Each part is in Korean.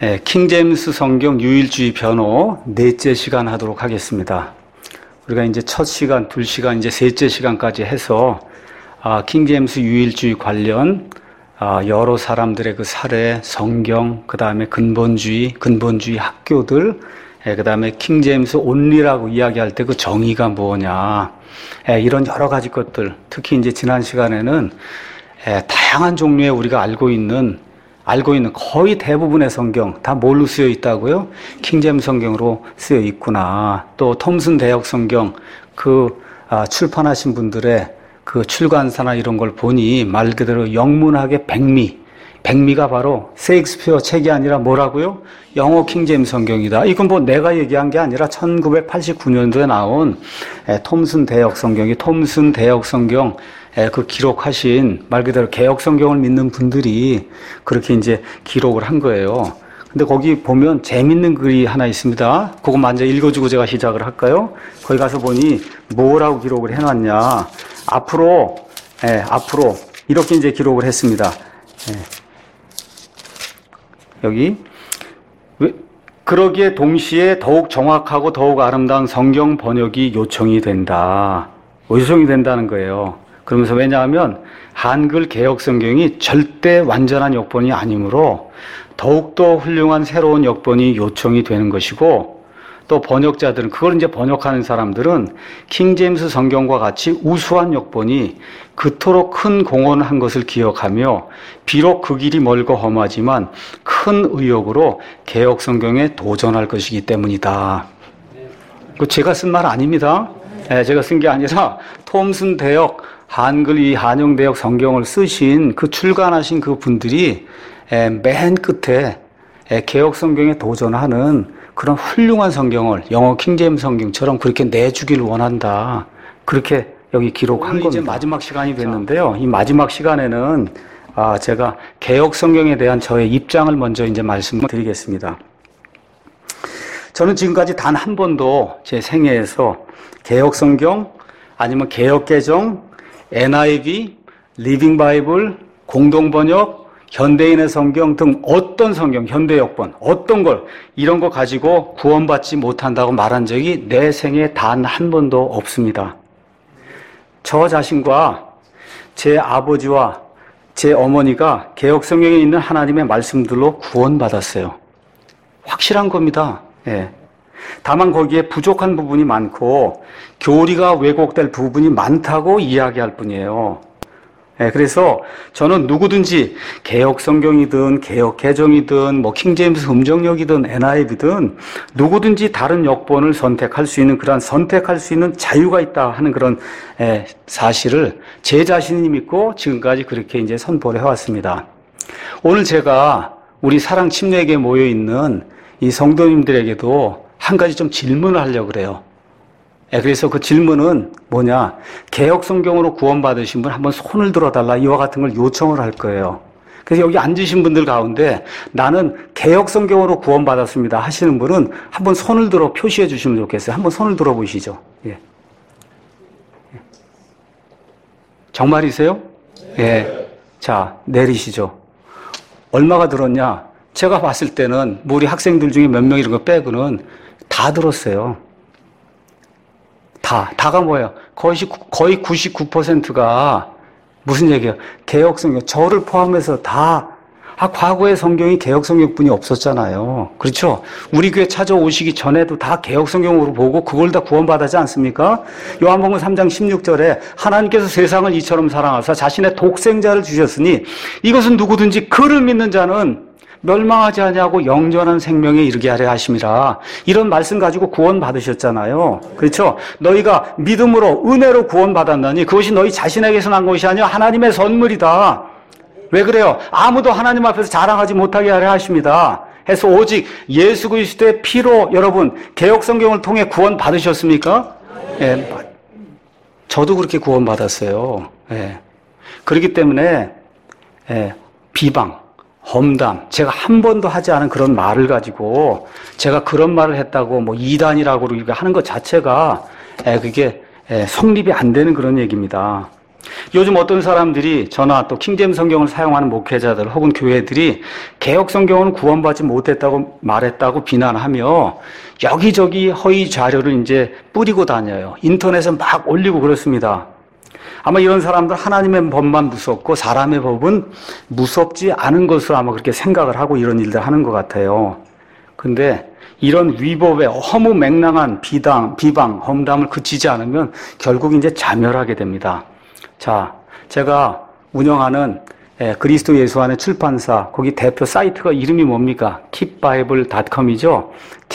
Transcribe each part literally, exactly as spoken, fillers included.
예, 킹제임스 성경 유일주의 변호 넷째 시간 하도록 하겠습니다. 우리가 이제 첫 시간, 둘 시간, 이제 셋째 시간까지 해서 아, 킹제임스 유일주의 관련 아, 여러 사람들의 그 사례, 성경, 그 다음에 근본주의, 근본주의 학교들, 예, 그 다음에 킹제임스 온리라고 이야기할 때 그 정의가 뭐냐, 예, 이런 여러 가지 것들, 특히 이제 지난 시간에는 예, 다양한 종류의 우리가 알고 있는 알고 있는 거의 대부분의 성경 다 뭘로 쓰여 있다고요? 킹제임스 성경으로 쓰여 있구나. 또 톰슨 대역 성경 그 아, 출판하신 분들의 그 출간사나 이런 걸 보니 말 그대로 영문학의 백미, 백미가 바로 세익스피어 책이 아니라 뭐라고요? 영어 킹제임스 성경이다. 이건 뭐 내가 얘기한 게 아니라 천구백팔십구 년도에 나온 에, 톰슨 대역 성경이 톰슨 대역 성경 에, 그 기록하신 말 그대로 개역 성경을 믿는 분들이 그렇게 이제 기록을 한 거예요. 근데 거기 보면 재밌는 글이 하나 있습니다. 그거 먼저 읽어주고 제가 시작을 할까요? 거기 가서 보니 뭐라고 기록을 해놨냐. 앞으로, 예, 앞으로 이렇게 이제 기록을 했습니다. 예. 여기 그러기에 동시에 더욱 정확하고 더욱 아름다운 성경 번역이 요청이 된다. 요청이 된다는 거예요. 그러면서 왜냐하면 한글 개역 성경이 절대 완전한 역본이 아니므로 더욱더 훌륭한 새로운 역본이 요청이 되는 것이고, 또 번역자들은, 그걸 이제 번역하는 사람들은 킹제임스 성경과 같이 우수한 역본이 그토록 큰 공헌을 한 것을 기억하며 비록 그 길이 멀고 험하지만 큰 의욕으로 개역 성경에 도전할 것이기 때문이다. 그 제가 쓴 말 아닙니다. 네, 제가 쓴 게 아니라 톰슨 대역 한글 이 한영 대역 성경을 쓰신 그 출간하신 그 분들이 맨 끝에 개역 성경에 도전하는 그런 훌륭한 성경을 영어 킹제임스 성경처럼 그렇게 내주기를 원한다. 그렇게 여기 기록한 겁니다. 이제 마지막 시간이 됐는데요. 이 마지막 시간에는 아, 제가 개역 성경에 대한 저의 입장을 먼저 이제 말씀을 드리겠습니다. 저는 지금까지 단 한 번도 제 생애에서 개역 성경 아니면 개역 개정, 엔아이브이, 리빙 바이블, 공동 번역, 현대인의 성경 등 어떤 성경, 현대 역본, 어떤 걸, 이런 거 가지고 구원받지 못한다고 말한 적이 내 생에 단 한 번도 없습니다. 저 자신과 제 아버지와 제 어머니가 개역 성경에 있는 하나님의 말씀들로 구원받았어요. 확실한 겁니다. 예. 다만 거기에 부족한 부분이 많고 교리가 왜곡될 부분이 많다고 이야기할 뿐이에요. 네, 그래서 저는 누구든지 개역 성경이든 개역 개정이든 뭐 킹제임스 음정역이든 엔아이브이든 누구든지 다른 역본을 선택할 수 있는 그런 선택할 수 있는 자유가 있다 하는 그런 에, 사실을 제 자신이 믿고 지금까지 그렇게 이제 선포를 해왔습니다. 오늘 제가 우리 사랑 침례교에 모여 있는 이 성도님들에게도 한 가지 좀 질문을 하려고 그래요. 그래서 그 질문은 뭐냐, 개역 성경으로 구원받으신 분 한번 손을 들어달라, 이와 같은 걸 요청을 할 거예요. 그래서 여기 앉으신 분들 가운데 나는 개역 성경으로 구원받았습니다 하시는 분은 한번 손을 들어 표시해 주시면 좋겠어요. 한번 손을 들어 보시죠. 예. 정말이세요? 예. 자, 내리시죠. 얼마가 들었냐? 제가 봤을 때는 뭐 우리 학생들 중에 몇 명 이런 거 빼고는 다 들었어요. 다, 다가 뭐예요? 거의, 거의 구십구 퍼센트가 무슨 얘기예요? 개역 성경, 저를 포함해서 다, 아, 과거의 성경이 개역 성경뿐이 없었잖아요. 그렇죠? 우리 교회 찾아오시기 전에도 다 개역 성경으로 보고 그걸 다 구원받았지 않습니까? 요한복음 삼 장 십육 절에 하나님께서 세상을 이처럼 사랑하사 자신의 독생자를 주셨으니 이것은 누구든지 그를 믿는 자는 멸망하지 아니하고 영전한 생명에 이르게 하려 하심이라. 이런 말씀 가지고 구원 받으셨잖아요. 그렇죠? 너희가 믿음으로 은혜로 구원 받았나니 그것이 너희 자신에게서 난 것이 아니라 하나님의 선물이다. 왜 그래요? 아무도 하나님 앞에서 자랑하지 못하게 하려 하십니다. 해서 오직 예수 그리스도의 피로 여러분 개역 성경을 통해 구원 받으셨습니까? 예. 저도 그렇게 구원 받았어요. 예. 그렇기 때문에 예. 비방, 험담, 제가 한 번도 하지 않은 그런 말을 가지고 제가 그런 말을 했다고 뭐 이단이라고 하는 것 자체가 에, 그게 에, 성립이 안 되는 그런 얘기입니다. 요즘 어떤 사람들이 저나 또 킹제임스 성경을 사용하는 목회자들 혹은 교회들이 개역 성경은 구원받지 못했다고 말했다고 비난하며 여기저기 허위 자료를 이제 뿌리고 다녀요. 인터넷에 막 올리고 그렇습니다. 아마 이런 사람들 하나님의 법만 무섭고 사람의 법은 무섭지 않은 것으로 아마 그렇게 생각을 하고 이런 일들 하는 것 같아요. 근데 이런 위법의 허무맹랑한 비방, 비방, 험담을 그치지 않으면 결국 이제 자멸하게 됩니다. 자, 제가 운영하는 예, 그리스도 예수 안의 출판사, 거기 대표 사이트가 이름이 뭡니까? 킵 바이블 닷 컴이죠.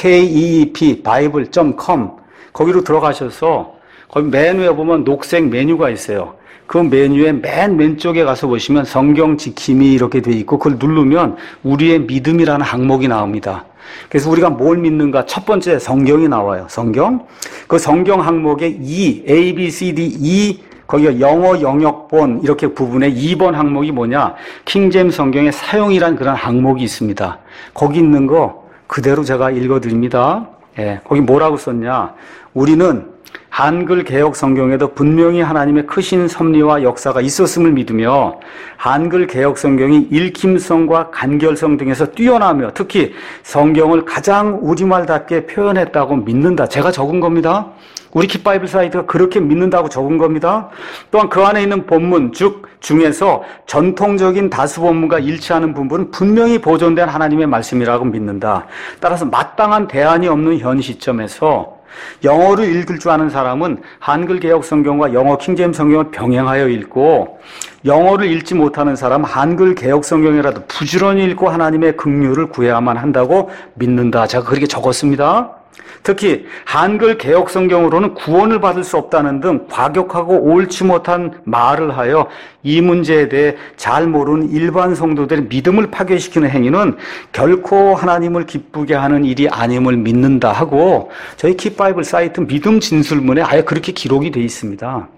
케이이피 바이블 닷 컴. 거기로 들어가셔서 거기 맨 위에 보면 녹색 메뉴가 있어요. 그 메뉴의 맨 왼쪽에 가서 보시면 성경 지킴이 이렇게 돼 있고 그걸 누르면 우리의 믿음이라는 항목이 나옵니다. 그래서 우리가 뭘 믿는가? 첫 번째 성경이 나와요. 성경. 그 성경 항목에 E, A, B, C, D, E, 거기가 영어 영역본 이렇게 부분에 이 번 항목이 뭐냐? 킹제임스 성경의 사용이란 그런 항목이 있습니다. 거기 있는 거 그대로 제가 읽어드립니다. 예, 거기 뭐라고 썼냐? 우리는 한글 개역 성경에도 분명히 하나님의 크신 섭리와 역사가 있었음을 믿으며 한글 개역 성경이 읽힘성과 간결성 등에서 뛰어나며 특히 성경을 가장 우리말답게 표현했다고 믿는다. 제가 적은 겁니다. 우리 킵바이블 사이트가 그렇게 믿는다고 적은 겁니다. 또한 그 안에 있는 본문, 즉 중에서 전통적인 다수 본문과 일치하는 부분은 분명히 보존된 하나님의 말씀이라고 믿는다. 따라서 마땅한 대안이 없는 현 시점에서 영어를 읽을 줄 아는 사람은 한글 개역 성경과 영어 킹제임스 성경을 병행하여 읽고 영어를 읽지 못하는 사람은 한글 개역 성경이라도 부지런히 읽고 하나님의 긍휼을 구해야만 한다고 믿는다. 제가 그렇게 적었습니다. 특히 한글 개역 성경으로는 구원을 받을 수 없다는 등 과격하고 옳지 못한 말을 하여 이 문제에 대해 잘 모르는 일반 성도들의 믿음을 파괴시키는 행위는 결코 하나님을 기쁘게 하는 일이 아님을 믿는다 하고 저희 킵바이블 사이트 믿음 진술문에 아예 그렇게 기록이 되어 있습니다.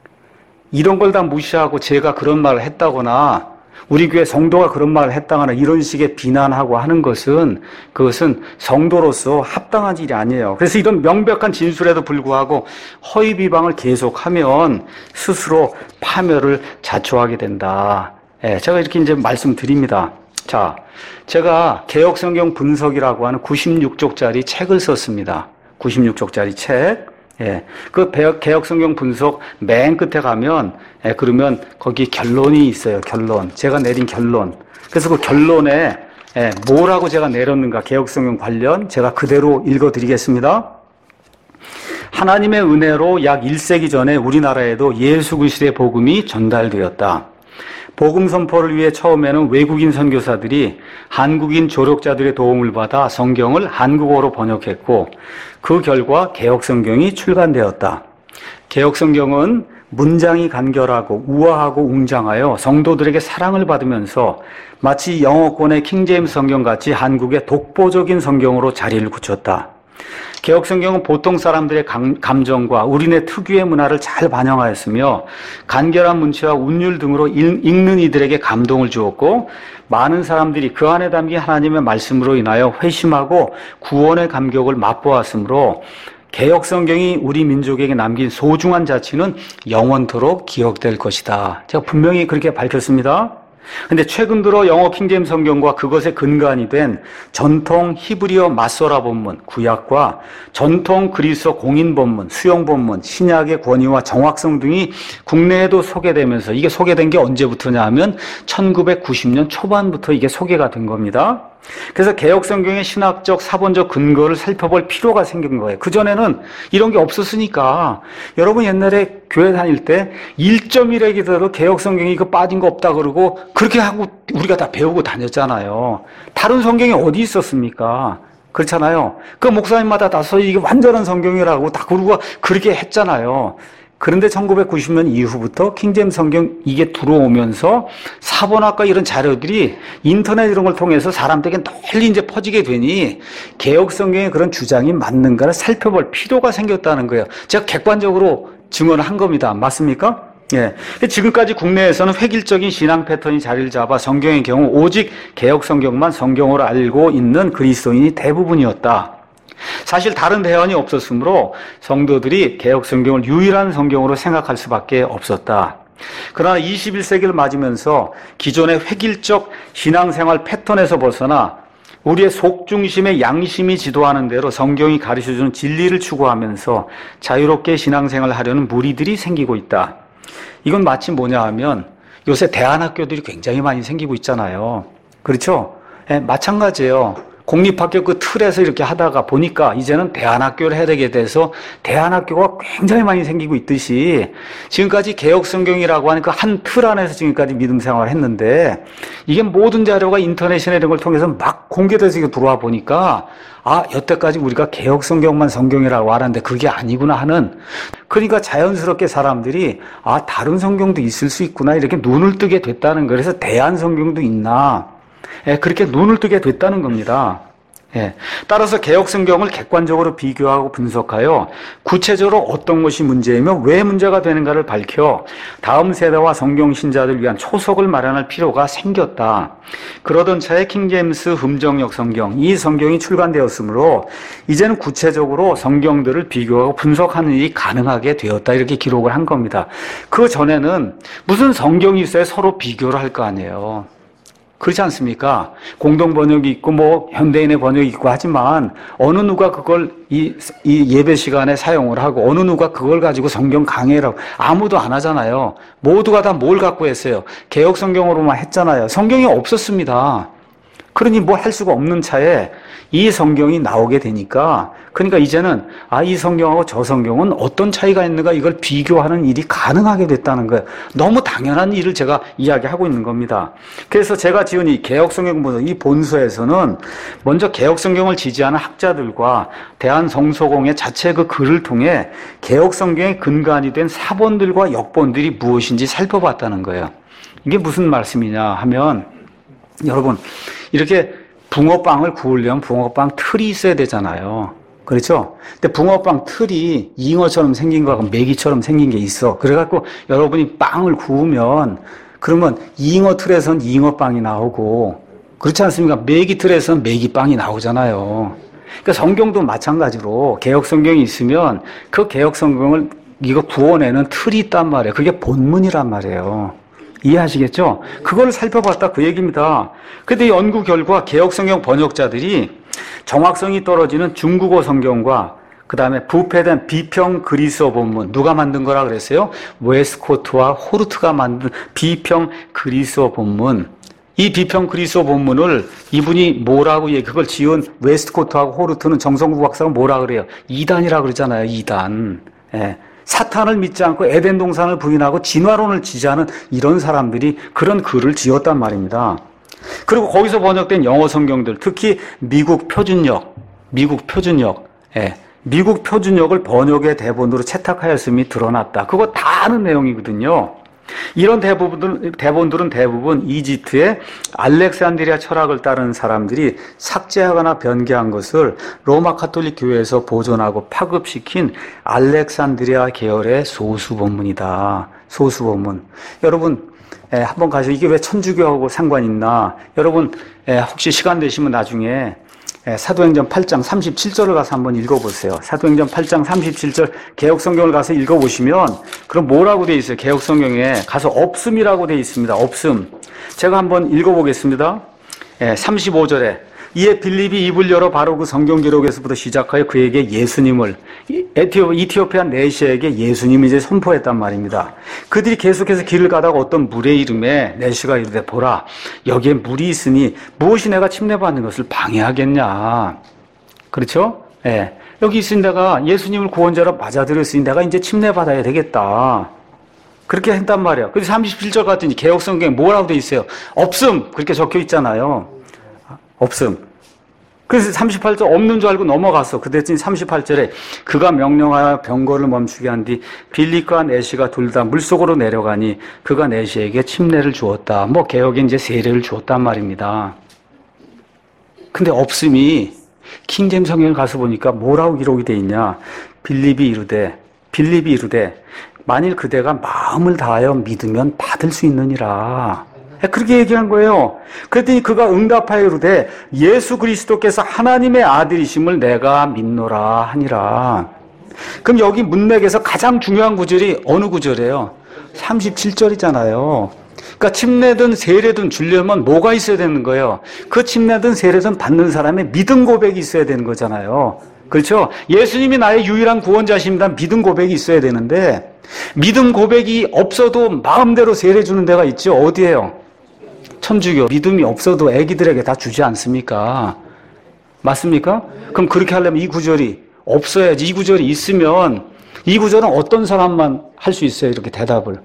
이런 걸 다 무시하고 제가 그런 말을 했다거나 우리 교회 성도가 그런 말을 했다거나 이런 식의 비난하고 하는 것은 그것은 성도로서 합당한 일이 아니에요. 그래서 이런 명백한 진술에도 불구하고 허위 비방을 계속하면 스스로 파멸을 자초하게 된다. 예, 제가 이렇게 이제 말씀드립니다. 자, 제가 개역 성경 분석이라고 하는 구십육 쪽짜리 책을 썼습니다. 구십육 쪽짜리 책. 예, 그 개역 성경 분석 맨 끝에 가면, 예, 그러면 거기 결론이 있어요. 결론. 제가 내린 결론. 그래서 그 결론에, 예, 뭐라고 제가 내렸는가, 개역 성경 관련, 제가 그대로 읽어드리겠습니다. 하나님의 은혜로 약 일 세기 전에 우리나라에도 예수 그리스도의 복음이 전달되었다. 복음 선포를 위해 처음에는 외국인 선교사들이 한국인 조력자들의 도움을 받아 성경을 한국어로 번역했고 그 결과 개역성경이 출간되었다. 개역성경은 문장이 간결하고 우아하고 웅장하여 성도들에게 사랑을 받으면서 마치 영어권의 킹제임스 성경같이 한국의 독보적인 성경으로 자리를 굳혔다. 개역성경은 보통 사람들의 감, 감정과 우리네 특유의 문화를 잘 반영하였으며 간결한 문체와 운율 등으로 읽, 읽는 이들에게 감동을 주었고 많은 사람들이 그 안에 담긴 하나님의 말씀으로 인하여 회심하고 구원의 감격을 맛보았으므로 개역성경이 우리 민족에게 남긴 소중한 자치는 영원토록 기억될 것이다. 제가 분명히 그렇게 밝혔습니다. 근데 최근 들어 영어 킹제임스 성경과 그것의 근간이 된 전통 히브리어 마소라 본문, 구약과 전통 그리스어 공인 본문, 수용 본문, 신약의 권위와 정확성 등이 국내에도 소개되면서 이게 소개된 게 언제부터냐 하면 천구백구십 년 초반부터 이게 소개가 된 겁니다. 그래서 개역 성경의 신학적, 사본적 근거를 살펴볼 필요가 생긴 거예요. 그전에는 이런 게 없었으니까 여러분 옛날에 교회 다닐 때 일 점 일에 기더라도 개역 성경이 이거 빠진 거 없다 그러고 그렇게 하고 우리가 다 배우고 다녔잖아요. 다른 성경이 어디 있었습니까? 그렇잖아요. 그 목사님마다 다서 이게 완전한 성경이라고 다 그러고 그렇게 했잖아요. 그런데 천구백구십 년 이후부터 킹제임스 성경 이게 들어오면서 사본학과 이런 자료들이 인터넷 이런 걸 통해서 사람들에게 널리 이제 퍼지게 되니 개역 성경의 그런 주장이 맞는가를 살펴볼 필요가 생겼다는 거예요. 제가 객관적으로 증언을 한 겁니다. 맞습니까? 예. 지금까지 국내에서는 획일적인 신앙 패턴이 자리를 잡아 성경의 경우 오직 개역 성경만 성경으로 알고 있는 그리스도인이 대부분이었다. 사실 다른 대안이 없었으므로 성도들이 개역 성경을 유일한 성경으로 생각할 수밖에 없었다. 그러나 이십일 세기를 맞으면서 기존의 획일적 신앙생활 패턴에서 벗어나 우리의 속중심의 양심이 지도하는 대로 성경이 가르쳐주는 진리를 추구하면서 자유롭게 신앙생활을 하려는 무리들이 생기고 있다. 이건 마치 뭐냐 하면 요새 대안학교들이 굉장히 많이 생기고 있잖아요. 그렇죠? 예, 마찬가지예요. 공립학교 그 틀에서 이렇게 하다가 보니까 이제는 대안학교를 해야 되게 돼서 대안학교가 굉장히 많이 생기고 있듯이 지금까지 개혁성경이라고 하는 그 한 틀 안에서 지금까지 믿음 생활을 했는데 이게 모든 자료가 인터넷이나 이런 걸 통해서 막 공개돼서 이게 들어와 보니까 아, 여태까지 우리가 개혁성경만 성경이라고 알았는데 그게 아니구나 하는, 그러니까 자연스럽게 사람들이 아, 다른 성경도 있을 수 있구나 이렇게 눈을 뜨게 됐다는 거예요. 그래서 대안성경도 있나, 예, 그렇게 눈을 뜨게 됐다는 겁니다. 예, 따라서 개혁성경을 객관적으로 비교하고 분석하여 구체적으로 어떤 것이 문제이며 왜 문제가 되는가를 밝혀 다음 세대와 성경신자들을 위한 초석을 마련할 필요가 생겼다. 그러던 차에 킹제임스 흠정역 성경, 이 성경이 출간되었으므로 이제는 구체적으로 성경들을 비교하고 분석하는 일이 가능하게 되었다. 이렇게 기록을 한 겁니다. 그 전에는 무슨 성경이 있어야 서로 비교를 할 거 아니에요. 그렇지 않습니까? 공동 번역이 있고 뭐 현대인의 번역이 있고 하지만 어느 누가 그걸 이, 이 예배 시간에 사용을 하고 어느 누가 그걸 가지고 성경 강해라고 아무도 안 하잖아요. 모두가 다 뭘 갖고 했어요? 개혁 성경으로만 했잖아요. 성경이 없었습니다. 그러니 뭐 할 수가 없는 차에 이 성경이 나오게 되니까, 그러니까 이제는 아, 이 성경하고 저 성경은 어떤 차이가 있는가 이걸 비교하는 일이 가능하게 됐다는 거예요. 너무 당연한 일을 제가 이야기하고 있는 겁니다. 그래서 제가 지은 이 개혁성경 본서, 이 본서에서는 먼저 개혁성경을 지지하는 학자들과 대한성서공회 자체 그 글을 통해 개혁성경의 근간이 된 사본들과 역본들이 무엇인지 살펴봤다는 거예요. 이게 무슨 말씀이냐 하면, 여러분, 이렇게 붕어빵을 구우려면 붕어빵 틀이 있어야 되잖아요. 그렇죠? 근데 붕어빵 틀이 잉어처럼 생긴 거하고 메기처럼 생긴 게 있어. 그래갖고 여러분이 빵을 구우면 그러면 잉어 틀에선 잉어빵이 나오고, 그렇지 않습니까? 메기 틀에선 메기빵이 나오잖아요. 그러니까 성경도 마찬가지로 개혁 성경이 있으면 그 개혁 성경을 이거 구워내는 틀이 있단 말이에요. 그게 본문이란 말이에요. 이해하시겠죠? 그걸 살펴봤다 그 얘기입니다. 근데 연구 결과 개혁성경 번역자들이 정확성이 떨어지는 중국어 성경과 그 다음에 부패된 비평 그리스어 본문, 누가 만든 거라 그랬어요? 웨스코트와 호르트가 만든 비평 그리스어 본문. 이 비평 그리스어 본문을 이분이 뭐라고 얘기, 그걸 지은 웨스트코트하고 호르트는 정성구 박사가 뭐라 그래요? 이단이라 그러잖아요. 이단. 예. 사탄을 믿지 않고 에덴 동산을 부인하고 진화론을 지지하는 이런 사람들이 그런 글을 지었단 말입니다. 그리고 거기서 번역된 영어 성경들, 특히 미국 표준역, 미국 표준역, 예, 미국 표준역을 번역의 대본으로 채택하였음이 드러났다. 그거 다 아는 내용이거든요. 이런 대부분, 대본들은 대부분 이집트의 알렉산드리아 철학을 따르는 사람들이 삭제하거나 변개한 것을 로마 카톨릭 교회에서 보존하고 파급시킨 알렉산드리아 계열의 소수 본문이다. 소수 본문. 여러분, 에, 한번 가서 이게 왜 천주교하고 상관 있나? 여러분, 에, 혹시 시간 되시면 나중에 예, 사도행전 팔 장 삼십칠 절을 가서 한번 읽어보세요. 사도행전 팔 장 삼십칠 절 개혁성경을 가서 읽어보시면 그럼 뭐라고 돼 있어요? 개혁성경에 가서 없음이라고 돼 있습니다. 없음. 제가 한번 읽어보겠습니다. 예, 삼십오 절에 이에 빌립이 입을 열어 바로 그 성경 기록에서부터 시작하여 그에게 예수님을, 에티오, 이티오피아 내시에게 예수님을 이제 선포했단 말입니다. 그들이 계속해서 길을 가다가 어떤 물의 이름에 내시가 이르되 보라, 여기에 물이 있으니 무엇이 내가 침례받는 것을 방해하겠냐. 그렇죠? 예. 여기 있으니 내가 예수님을 구원자로 맞아들였으니 내가 이제 침례받아야 되겠다. 그렇게 했단 말이에요. 그래서 삼십칠 절 같더니 개혁성경에 뭐라고 돼 있어요? 없음! 그렇게 적혀 있잖아요. 없음. 그래서 삼십팔 절 없는 줄 알고 넘어갔어. 그랬더니 삼십팔 절에 그가 명령하여 병거를 멈추게 한 뒤 빌립과 내시가 둘 다 물속으로 내려가니 그가 내시에게 침례를 주었다. 뭐 개혁에 이제 세례를 주었단 말입니다. 근데 없음이 킹제임스 성경을 가서 보니까 뭐라고 기록이 돼 있냐? 빌립이 이르되 빌립이 이르되 만일 그대가 마음을 다하여 믿으면 받을 수 있느니라. 그렇게 얘기한 거예요. 그랬더니 그가 응답하여 이르되 예수 그리스도께서 하나님의 아들이심을 내가 믿노라 하니라. 그럼 여기 문맥에서 가장 중요한 구절이 어느 구절이에요? 삼십칠 절이잖아요. 그러니까 침례든 세례든 주려면 뭐가 있어야 되는 거예요? 그 침례든 세례든 받는 사람의 믿음 고백이 있어야 되는 거잖아요. 그렇죠? 예수님이 나의 유일한 구원자십니다. 믿음 고백이 있어야 되는데 믿음 고백이 없어도 마음대로 세례 주는 데가 있죠. 어디예요? 천주교. 믿음이 없어도 애기들에게 다 주지 않습니까? 맞습니까? 그럼 그렇게 하려면 이 구절이 없어야지. 이 구절이 있으면 이 구절은 어떤 사람만 할 수 있어요? 이렇게 대답을.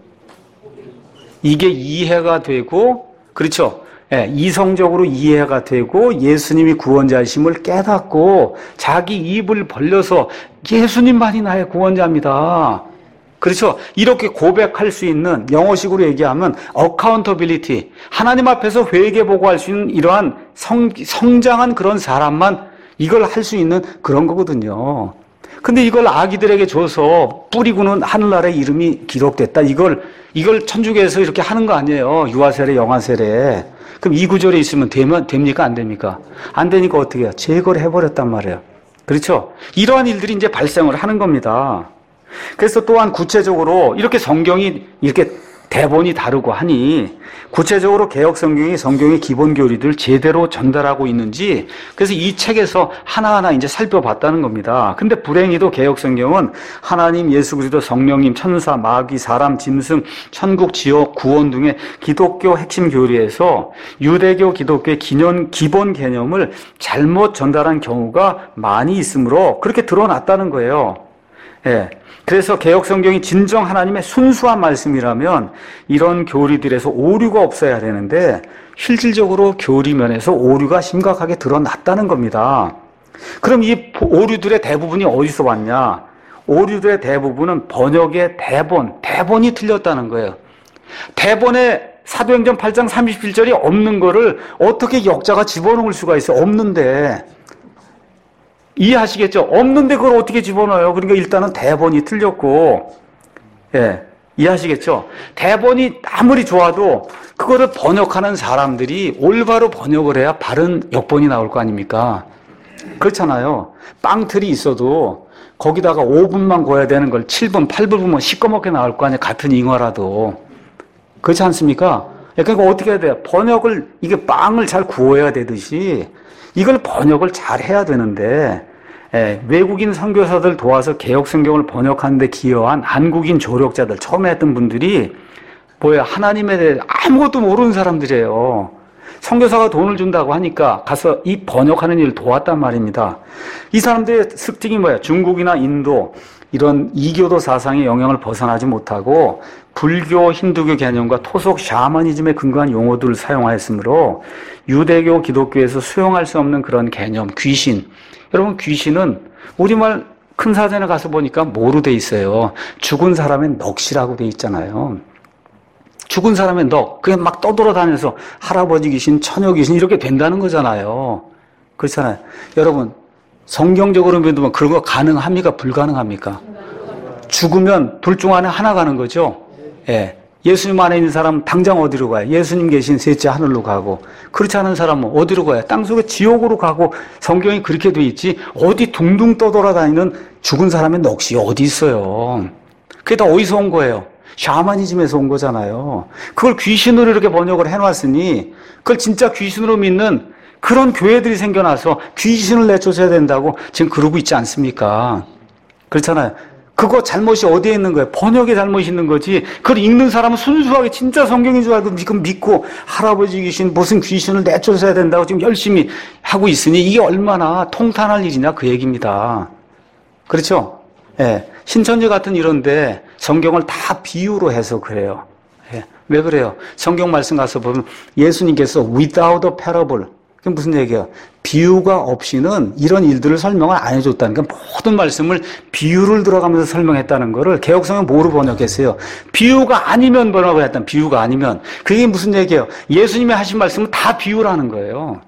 이게 이해가 되고, 그렇죠? 예, 이성적으로 이해가 되고 예수님이 구원자이심을 깨닫고 자기 입을 벌려서 예수님만이 나의 구원자입니다. 그렇죠? 이렇게 고백할 수 있는, 영어식으로 얘기하면 accountability, 하나님 앞에서 회개보고할 수 있는 이러한 성, 성장한 그런 사람만 이걸 할 수 있는 그런 거거든요. 근데 이걸 아기들에게 줘서 뿌리고는 하늘나라의 이름이 기록됐다. 이걸, 이걸 천주교에서 이렇게 하는 거 아니에요. 유아세례, 영아세례. 그럼 이 구절에 있으면 되면, 됩니까? 안 됩니까? 안 되니까 어떻게 해요? 제거를 해버렸단 말이에요. 그렇죠? 이러한 일들이 이제 발생을 하는 겁니다. 그래서 또한 구체적으로 이렇게 성경이 이렇게 대본이 다르고 하니 구체적으로 개혁 성경이 성경의 기본 교리들 제대로 전달하고 있는지 그래서 이 책에서 하나하나 이제 살펴봤다는 겁니다. 근데 불행히도 개혁 성경은 하나님, 예수 그리스도, 성령님, 천사, 마귀, 사람, 짐승, 천국, 지옥, 구원 등의 기독교 핵심 교리에서 유대교, 기독교의 기념, 기본 개념을 잘못 전달한 경우가 많이 있으므로 그렇게 드러났다는 거예요. 예. 그래서 개혁 성경이 진정 하나님의 순수한 말씀이라면 이런 교리들에서 오류가 없어야 되는데 실질적으로 교리면에서 오류가 심각하게 드러났다는 겁니다. 그럼 이 오류들의 대부분이 어디서 왔냐? 오류들의 대부분은 번역의 대본, 대본이 틀렸다는 거예요. 대본에 사도행전 팔 장 삼십칠 절이 없는 거를 어떻게 역자가 집어넣을 수가 있어? 없는데. 이해하시겠죠? 없는데 그걸 어떻게 집어넣어요? 그러니까 일단은 대본이 틀렸고, 예, 이해하시겠죠? 대본이 아무리 좋아도 그거를 번역하는 사람들이 올바로 번역을 해야 바른 역본이 나올 거 아닙니까? 그렇잖아요. 빵틀이 있어도 거기다가 오 분만 구워야 되는 걸 칠 분, 팔 분 구우면 시꺼멓게 나올 거 아니에요? 같은 잉어라도. 그렇지 않습니까? 그러니까 어떻게 해야 돼요? 번역을, 이게 빵을 잘 구워야 되듯이 이걸 번역을 잘 해야 되는데 예, 외국인 선교사들 도와서 개혁 성경을 번역하는 데 기여한 한국인 조력자들, 처음에 했던 분들이 뭐예요? 하나님에 대해 아무것도 모르는 사람들이에요. 선교사가 돈을 준다고 하니까 가서 이 번역하는 일을 도왔단 말입니다. 이 사람들의 특징이 뭐예요? 중국이나 인도 이런 이교도 사상의 영향을 벗어나지 못하고 불교, 힌두교 개념과 토속 샤머니즘에 근거한 용어들을 사용하였으므로 유대교, 기독교에서 수용할 수 없는 그런 개념, 귀신. 여러분, 귀신은 우리말 큰 사전에 가서 보니까 뭐로 돼 있어요? 죽은 사람의 넋이라고 돼 있잖아요. 죽은 사람의 넋. 그게 막 떠돌아다녀서 할아버지 귀신, 처녀 귀신 이렇게 된다는 거잖아요. 그렇잖아요. 여러분, 성경적으로 보면 그런 거 가능합니까? 불가능합니까? 죽으면 둘 중 안에 하나 가는 거죠. 예. 예수님 안에 있는 사람은 당장 어디로 가요? 예수님 계신 셋째 하늘로 가고, 그렇지 않은 사람은 어디로 가요? 땅속에 지옥으로 가고, 성경이 그렇게 돼 있지 어디 둥둥 떠돌아다니는 죽은 사람의 넋이 어디 있어요? 그게 다 어디서 온 거예요? 샤머니즘에서 온 거잖아요. 그걸 귀신으로 이렇게 번역을 해놨으니 그걸 진짜 귀신으로 믿는 그런 교회들이 생겨나서 귀신을 내쫓아야 된다고 지금 그러고 있지 않습니까? 그렇잖아요. 그거 잘못이 어디에 있는 거예요? 번역에 잘못이 있는 거지. 그걸 읽는 사람은 순수하게 진짜 성경인 줄 알고 지금 믿고 할아버지 귀신, 무슨 귀신을 내쫓아야 된다고 지금 열심히 하고 있으니 이게 얼마나 통탄할 일이냐 그 얘기입니다. 그렇죠? 예. 신천지 같은 이런데 성경을 다 비유로 해서 그래요. 예. 왜 그래요? 성경 말씀 가서 보면 예수님께서 without a parable, 그게 무슨 얘기예요? 비유가 없이는 이런 일들을 설명을 안 해줬다는 게 모든 말씀을 비유를 들어가면서 설명했다는 거를 개혁성은 뭐로 번역했어요? 비유가 아니면 번역을 했다는, 비유가 아니면. 그게 무슨 얘기예요? 예수님이 하신 말씀은 다 비유라는 거예요.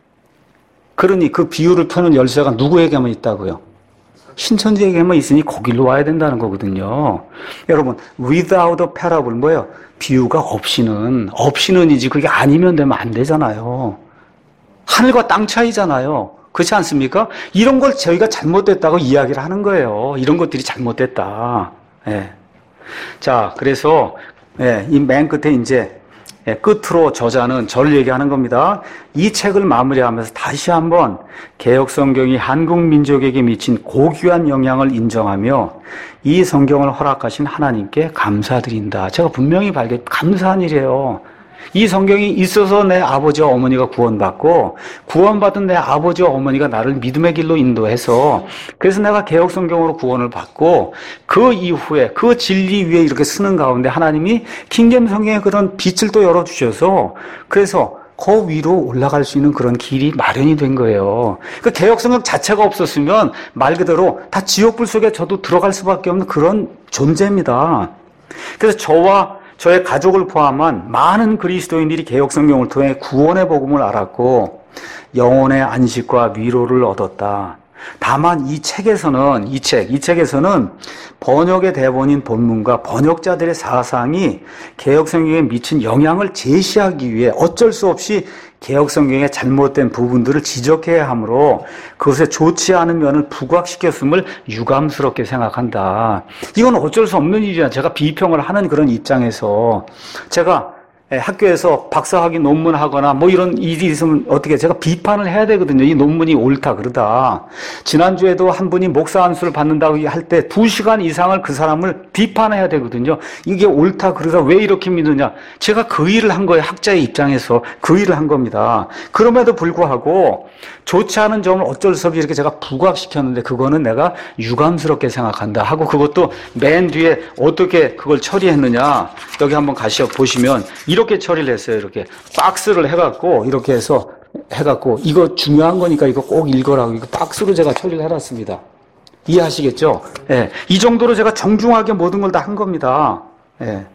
그러니 그 비유를 펴는 열쇠가 누구에게만 있다고요? 신천지에게만 있으니 거길로 와야 된다는 거거든요. 여러분, without a parable 뭐예요? 비유가 없이는, 없이는이지 그게 아니면 되면 안 되잖아요. 하늘과 땅 차이잖아요. 그렇지 않습니까? 이런 걸 저희가 잘못됐다고 이야기를 하는 거예요. 이런 것들이 잘못됐다. 예. 자, 그래서 예, 이 맨 끝에 이제 예, 끝으로 저자는 저를 얘기하는 겁니다. 이 책을 마무리하면서 다시 한번 개혁 성경이 한국 민족에게 미친 고귀한 영향을 인정하며 이 성경을 허락하신 하나님께 감사드린다. 제가 분명히 밝게 감사한 일이에요. 이 성경이 있어서 내 아버지와 어머니가 구원받고 구원받은 내 아버지와 어머니가 나를 믿음의 길로 인도해서 그래서 내가 개혁 성경으로 구원을 받고 그 이후에 그 진리 위에 이렇게 쓰는 가운데 하나님이 킹제임 성경에 그런 빛을 또 열어주셔서 그래서 그 위로 올라갈 수 있는 그런 길이 마련이 된 거예요. 그 개혁 성경 자체가 없었으면 말 그대로 다 지옥불 속에 저도 들어갈 수밖에 없는 그런 존재입니다. 그래서 저와 저의 가족을 포함한 많은 그리스도인들이 개혁 성경을 통해 구원의 복음을 알았고 영혼의 안식과 위로를 얻었다. 다만 이 책에서는 이 책, 이 책에서는 번역의 대본인 본문과 번역자들의 사상이 개혁 성경에 미친 영향을 제시하기 위해 어쩔 수 없이 개혁 성경의 잘못된 부분들을 지적해야 하므로 그것에 좋지 않은 면을 부각시켰음을 유감스럽게 생각한다. 이건 어쩔 수 없는 일이야. 제가 비평을 하는 그런 입장에서 제가 학교에서 박사학위 논문하거나 뭐 이런 일이 있으면 어떻게 제가 비판을 해야 되거든요. 이 논문이 옳다 그러다. 지난주에도 한 분이 목사 안수를 받는다고 할 때 두 시간 이상을 그 사람을 비판해야 되거든요. 이게 옳다 그러다 왜 이렇게 믿느냐. 제가 그 일을 한 거예요. 학자의 입장에서 그 일을 한 겁니다. 그럼에도 불구하고 좋지 않은 점을 어쩔 수 없이 이렇게 제가 부각시켰는데 그거는 내가 유감스럽게 생각한다 하고 그것도 맨 뒤에 어떻게 그걸 처리했느냐. 여기 한번 가시어 보시면 이렇게 처리를 했어요. 이렇게 박스를 해갖고 이렇게 해서 해갖고 이거 중요한 거니까 이거 꼭 읽어라고 이거 박스로 제가 처리를 해놨습니다. 이해하시겠죠? 예. 이 정도로 제가 정중하게 모든 걸 다 한 겁니다. 예.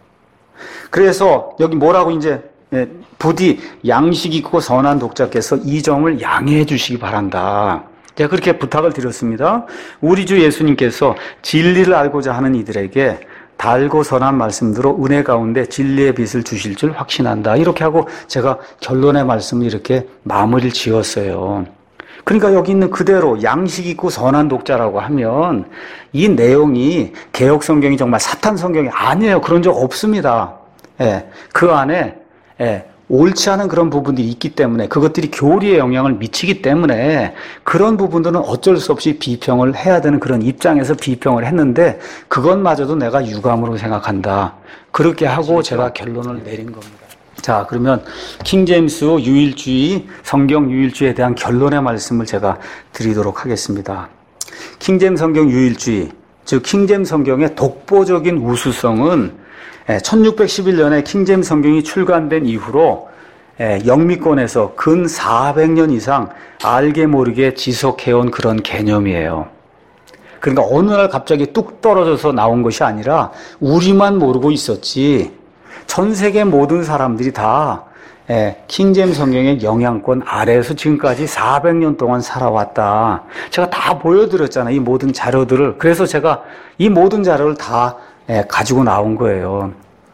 그래서 여기 뭐라고 이제 예, 부디 양식 있고 선한 독자께서 이 점을 양해해 주시기 바란다. 제가 그렇게 부탁을 드렸습니다. 우리 주 예수님께서 진리를 알고자 하는 이들에게 달고 선한 말씀으로 은혜 가운데 진리의 빛을 주실 줄 확신한다. 이렇게 하고 제가 결론의 말씀을 이렇게 마무리를 지었어요. 그러니까 여기 있는 그대로 양식 있고 선한 독자라고 하면 이 내용이 개혁 성경이 정말 사탄 성경이 아니에요. 그런 적 없습니다. 예, 그 안에 예, 옳지 않은 그런 부분들이 있기 때문에 그것들이 교리에 영향을 미치기 때문에 그런 부분들은 어쩔 수 없이 비평을 해야 되는 그런 입장에서 비평을 했는데 그것마저도 내가 유감으로 생각한다. 그렇게 하고 제가 결론을 내린 겁니다. 자, 그러면 킹제임스 유일주의, 성경 유일주의에 대한 결론의 말씀을 제가 드리도록 하겠습니다. 킹제임스 성경 유일주의, 즉 킹제임스 성경의 독보적인 우수성은 천육백십일 년에 킹제임스 성경이 출간된 이후로 영미권에서 근 사백 년 이상 알게 모르게 지속해온 그런 개념이에요. 그러니까 어느 날 갑자기 뚝 떨어져서 나온 것이 아니라 우리만 모르고 있었지 전 세계 모든 사람들이 다 킹제임스 성경의 영향권 아래에서 지금까지 사백 년 동안 살아왔다. 제가 다 보여드렸잖아요. 이 모든 자료들을. 그래서 제가 이 모든 자료를 다 예, 가지고 나온 거예요.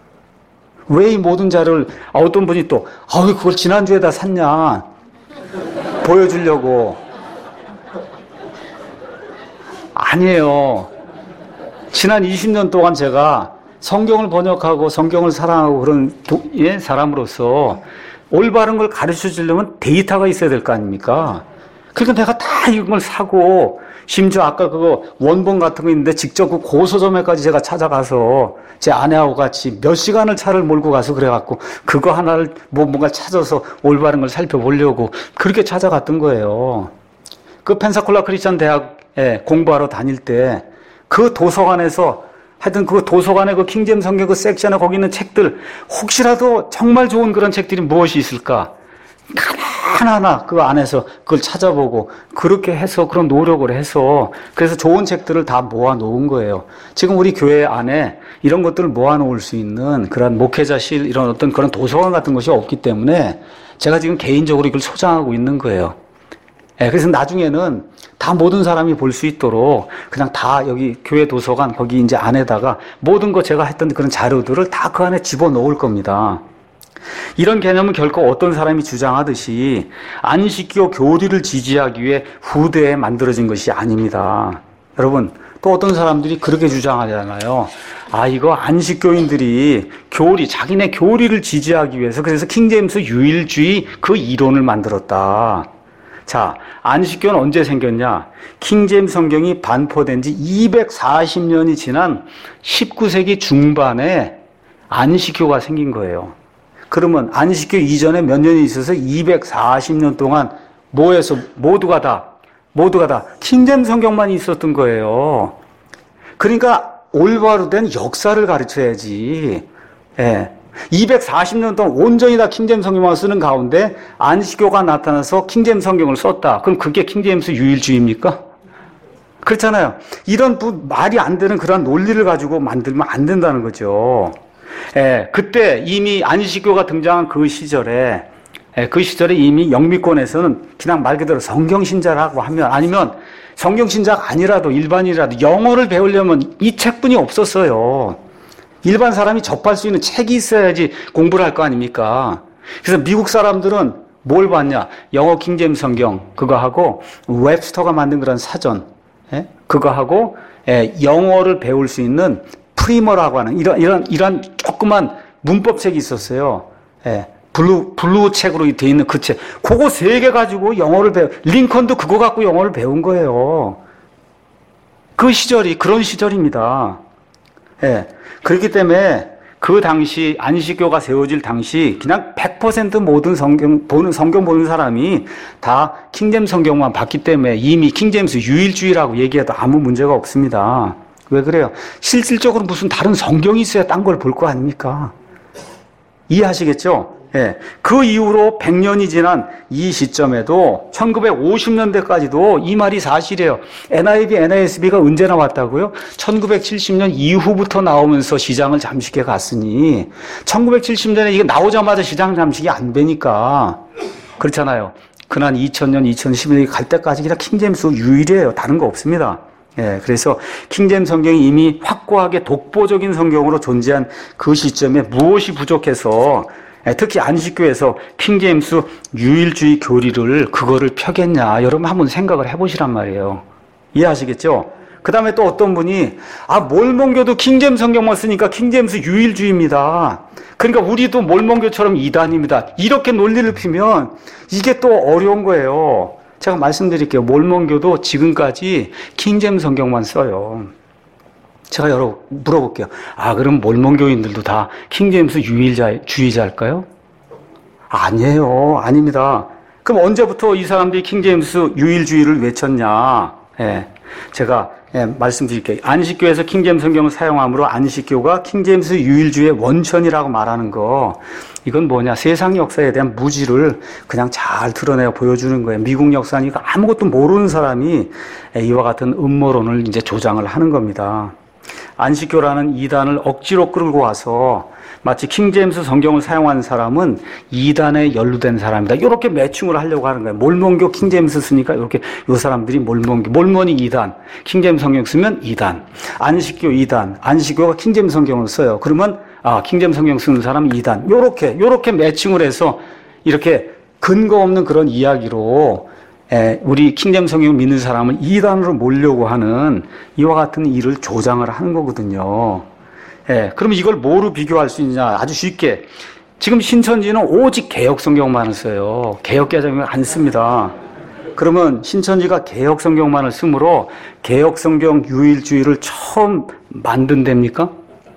왜 이 모든 자료를, 아, 어떤 분이 또, 아, 왜 그걸 지난주에다 샀냐. 보여주려고. 아니에요. 지난 이십 년 동안 제가 성경을 번역하고 성경을 사랑하고 그런 도, 예, 사람으로서 올바른 걸 가르쳐 주려면 데이터가 있어야 될 거 아닙니까? 그러니까 내가 다 이걸 사고, 심지어 아까 그거 원본 같은 거 있는데 직접 그 고서점에까지 제가 찾아가서 제 아내하고 같이 몇 시간을 차를 몰고 가서 그래갖고 그거 하나를 뭐 뭔가 찾아서 올바른 걸 살펴보려고 그렇게 찾아갔던 거예요. 그 펜사콜라 크리스천 대학에 공부하러 다닐 때 그 도서관에서 하여튼 그 도서관에 그 킹제임스 성경 그 섹션에 거기 있는 책들 혹시라도 정말 좋은 그런 책들이 무엇이 있을까? 하나하나 그 안에서 그걸 찾아보고 그렇게 해서 그런 노력을 해서 그래서 좋은 책들을 다 모아 놓은 거예요. 지금 우리 교회 안에 이런 것들을 모아 놓을 수 있는 그런 목회자실 이런 어떤 그런 도서관 같은 것이 없기 때문에 제가 지금 개인적으로 이걸 소장하고 있는 거예요. 예, 그래서 나중에는 다 모든 사람이 볼 수 있도록 그냥 다 여기 교회 도서관 거기 이제 안에다가 모든 거 제가 했던 그런 자료들을 다 그 안에 집어 넣을 겁니다. 이런 개념은 결코 어떤 사람이 주장하듯이 안식교 교리를 지지하기 위해 후대에 만들어진 것이 아닙니다. 여러분, 또 어떤 사람들이 그렇게 주장하잖아요. 아, 이거 안식교인들이 교리, 자기네 교리를 지지하기 위해서 그래서 킹제임스 유일주의 그 이론을 만들었다. 자, 안식교는 언제 생겼냐? 킹제임스 성경이 반포된 지 이백사십 년이 지난 십구 세기 중반에 안식교가 생긴 거예요. 그러면 안식교 이전에 몇 년이 있어서 이백사십 년 동안 뭐해서 모두가 다, 모두가 다 킹제임스 성경만 있었던 거예요. 그러니까 올바로 된 역사를 가르쳐야지. 예. 이백사십 년 동안 온전히 다 킹제임스 성경만 쓰는 가운데 안식교가 나타나서 킹제임스 성경을 썼다. 그럼 그게 킹제임스 유일주의입니까? 그렇잖아요. 이런 말이 안 되는 그런 논리를 가지고 만들면 안 된다는 거죠. 예, 그때 이미 안식교가 등장한 그 시절에, 예, 그 시절에 이미 영미권에서는 그냥 말 그대로 성경신자라고 하면, 아니면 성경신자가 아니라도 일반이라도 영어를 배우려면 이 책뿐이 없었어요. 일반 사람이 접할 수 있는 책이 있어야지 공부를 할 거 아닙니까? 그래서 미국 사람들은 뭘 봤냐? 영어 킹제임스 성경 그거 하고 웹스터가 만든 그런 사전, 예? 그거 하고 예, 영어를 배울 수 있는 프리머라고 하는 이런 이런 이런 조그만 문법 책이 있었어요. 예. 블루 블루 책으로 돼 있는 그 책. 그거 세 개 가지고 영어를 배우. 링컨도 그거 갖고 영어를 배운 거예요. 그 시절이 그런 시절입니다. 예. 그렇기 때문에 그 당시 안식교가 세워질 당시 그냥 백 퍼센트 모든 성경 보는 성경 보는 사람이 다 킹제임스 성경만 봤기 때문에 이미 킹제임스 유일주의라고 얘기해도 아무 문제가 없습니다. 왜 그래요? 실질적으로 무슨 다른 성경이 있어야 딴 걸 볼 거 아닙니까? 이해하시겠죠? 예. 그 이후로 백 년이 지난 이 시점에도 천구백오십 년대까지도 이 말이 사실이에요. 엔아이브이, 엔에이에스비가 언제 나왔다고요? 천구백칠십 년 이후부터 나오면서 시장을 잠식해 갔으니 천구백칠십 년에 이게 나오자마자 시장 잠식이 안 되니까 그렇잖아요. 그난 이천 년, 이천십 년이 갈 때까지 그냥 킹제임스 유일이에요. 다른 거 없습니다. 예, 그래서 킹제임스 성경이 이미 확고하게 독보적인 성경으로 존재한 그 시점에 무엇이 부족해서 특히 안식교에서 킹제임스 유일주의 교리를 그거를 펴겠냐 여러분 한번 생각을 해보시란 말이에요. 이해하시겠죠? 그 다음에 또 어떤 분이 아 몰몬교도 킹제임스 성경만 쓰니까 킹제임스 유일주의입니다. 그러니까 우리도 몰몬교처럼 이단입니다. 이렇게 논리를 피면 이게 또 어려운 거예요. 제가 말씀드릴게요. 몰몬교도 지금까지 킹제임스 성경만 써요. 제가 여러 물어볼게요. 아, 그럼 몰몬교인들도 다 킹제임스 유일주의자일까요? 아니에요. 아닙니다. 그럼 언제부터 이 사람들이 킹제임스 유일주의를 외쳤냐? 예, 제가 예, 말씀드릴게요. 안식교에서 킹제임스 성경을 사용함으로 안식교가 킹제임스 유일주의의 원천이라고 말하는 거, 이건 뭐냐? 세상 역사에 대한 무지를 그냥 잘 드러내어 보여주는 거예요. 미국 역사니까 아무것도 모르는 사람이 이와 같은 음모론을 이제 조장을 하는 겁니다. 안식교라는 이단을 억지로 끌고 와서 마치 킹제임스 성경을 사용한 사람은 이단에 연루된 사람이다. 이렇게 매칭을 하려고 하는 거예요. 몰몬교 킹제임스 쓰니까 이렇게 이 사람들이 몰몬교, 몰몬이 이단, 킹제임스 성경 쓰면 이단, 안식교 이단, 안식교가 킹제임스 성경을 써요. 그러면 아, 킹제임스 성경 쓰는 사람은 이단. 요렇게 요렇게 매칭을 해서 이렇게 근거 없는 그런 이야기로 에, 우리 킹제임스 성경을 믿는 사람을 이단으로 몰려고 하는 이와 같은 일을 조장을 하는 거거든요. 예, 그러면 이걸 뭐로 비교할 수 있냐? 아주 쉽게. 지금 신천지는 오직 개혁 성경만을 써요. 개혁 개정을 안 씁니다. 그러면 신천지가 개혁 성경만을 쓰므로 개혁 성경 유일주의를 처음 만든 데입니까?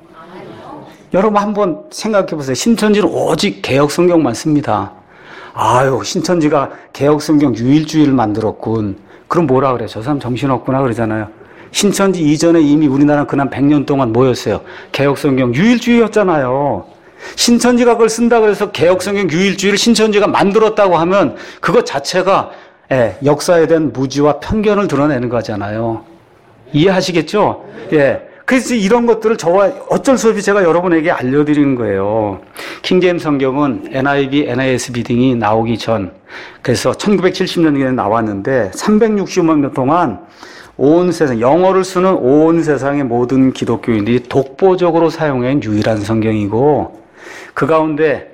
여러분 한번 생각해 보세요. 신천지는 오직 개혁 성경만 씁니다. 아유, 신천지가 개혁 성경 유일주의를 만들었군. 그럼 뭐라 그래? 저 사람 정신없구나 그러잖아요. 신천지 이전에 이미 우리나라는 그난 백 년 동안 뭐였어요? 개혁성경 유일주의였잖아요. 신천지가 그걸 쓴다 그래서 개혁성경 유일주의를 신천지가 만들었다고 하면 그것 자체가 예, 역사에 대한 무지와 편견을 드러내는 거잖아요. 이해하시겠죠? 예. 그래서 이런 것들을 저와 어쩔 수 없이 제가 여러분에게 알려드리는 거예요. 킹제임스 성경은 엔아이브이, 엔에이에스비 등이 나오기 전, 그래서 천구백칠십 년에 나왔는데 삼백육십오 년 동안 온 세상, 영어를 쓰는 온 세상의 모든 기독교인들이 독보적으로 사용한 유일한 성경이고 그 가운데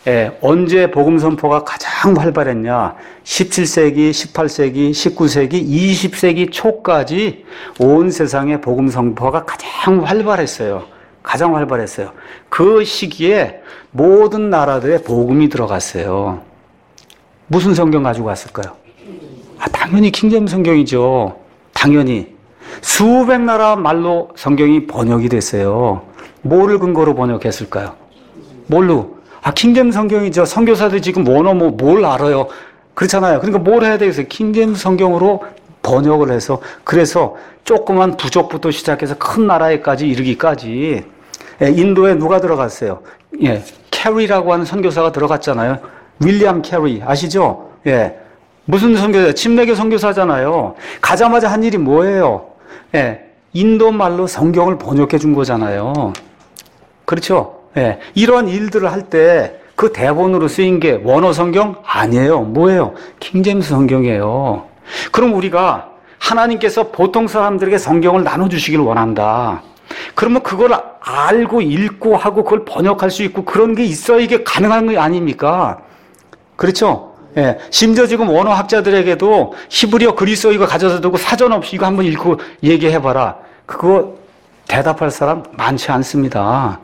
예, 언제 복음 선포가 가장 활발했냐? 십칠 세기, 십팔 세기, 십구 세기, 이십 세기 초까지 온 세상에 복음 선포가 가장 활발했어요. 가장 활발했어요. 그 시기에 모든 나라들의 복음이 들어갔어요. 무슨 성경 가지고 갔을까요? 아, 당연히 킹제임스 성경이죠. 당연히. 수백 나라 말로 성경이 번역이 됐어요. 뭐를 근거로 번역했을까요? 뭘로? 아, 킹제임스 성경이죠. 선교사들 지금 원어 뭐 뭘 알아요? 그렇잖아요. 그러니까 뭘 해야 되겠어요? 킹제임스 성경으로 번역을 해서, 그래서 조그만 부족부터 시작해서 큰 나라에까지 이르기까지. 예, 인도에 누가 들어갔어요? 예, 캐리라고 하는 선교사가 들어갔잖아요. 윌리엄 캐리 아시죠? 예, 무슨 선교사? 침례교 선교사잖아요. 가자마자 한 일이 뭐예요? 예, 인도 말로 성경을 번역해 준 거잖아요. 그렇죠? 예, 이런 일들을 할 때 그 대본으로 쓰인 게 원어 성경 아니에요. 뭐예요? 킹제임스 성경이에요. 그럼 우리가 하나님께서 보통 사람들에게 성경을 나눠주시길 원한다. 그러면 그걸 알고 읽고 하고 그걸 번역할 수 있고 그런 게 있어야 이게 가능한 거 아닙니까? 그렇죠? 예. 심지어 지금 원어학자들에게도 히브리어 그리스어 이거 가져다 두고 사전 없이 이거 한번 읽고 얘기해봐라. 그거 대답할 사람 많지 않습니다.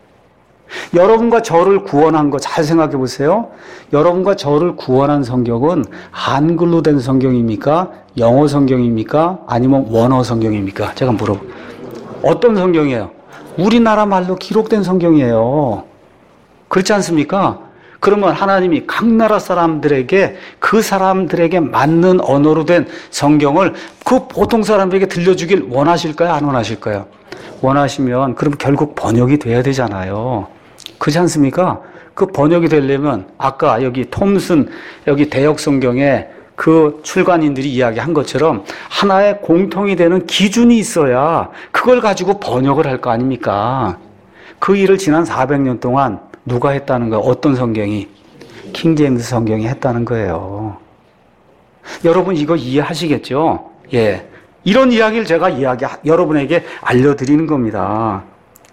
여러분과 저를 구원한 거 잘 생각해 보세요. 여러분과 저를 구원한 성경은 한글로 된 성경입니까? 영어 성경입니까? 아니면 원어 성경입니까? 제가 물어볼게요. 어떤 성경이에요? 우리나라 말로 기록된 성경이에요. 그렇지 않습니까? 그러면 하나님이 각 나라 사람들에게 그 사람들에게 맞는 언어로 된 성경을 그 보통 사람들에게 들려주길 원하실까요? 안 원하실까요? 원하시면 그럼 결국 번역이 돼야 되잖아요. 그렇지 않습니까? 그 번역이 되려면 아까 여기 톰슨 여기 대역 성경에 그 출간인들이 이야기한 것처럼 하나의 공통이 되는 기준이 있어야 그걸 가지고 번역을 할 거 아닙니까? 그 일을 지난 사백 년 동안 누가 했다는 거예요? 어떤 성경이? 킹제임스 성경이 했다는 거예요. 여러분 이거 이해하시겠죠? 예. 이런 이야기를 제가 이야기, 여러분에게 알려드리는 겁니다.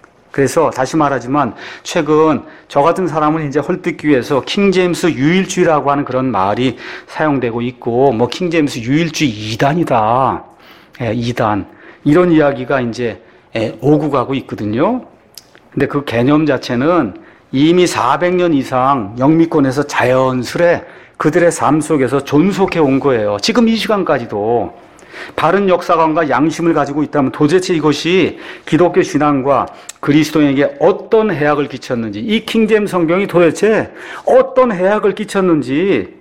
그래서 다시 말하지만 최근 저 같은 사람은 이제 헐뜯기 위해서 킹제임스 유일주의라고 하는 그런 말이 사용되고 있고 뭐 킹제임스 유일주의 이단이다. 예, 이단. 이런 이야기가 이제 예, 오고 가고 있거든요. 근데 그 개념 자체는 이미 사백 년 이상 영미권에서 자연스레 그들의 삶 속에서 존속해 온 거예요. 지금 이 시간까지도. 바른 역사관과 양심을 가지고 있다면 도대체 이것이 기독교 신앙과 그리스도인에게 어떤 해악을 끼쳤는지, 이 킹제임스 성경이 도대체 어떤 해악을 끼쳤는지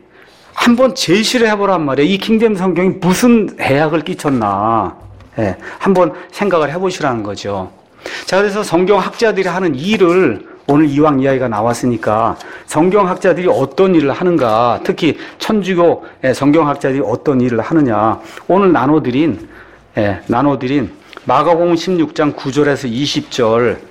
한번 제시를 해보란 말이에요. 이 킹제임스 성경이 무슨 해악을 끼쳤나. 예, 한번 생각을 해보시라는 거죠. 자, 그래서 성경학자들이 하는 일을 오늘 이왕 이야기가 나왔으니까 성경학자들이 어떤 일을 하는가, 특히 천주교 성경학자들이 어떤 일을 하느냐, 오늘 나눠드린, 예, 나눠드린 마가복음 십육 장 구 절에서 이십 절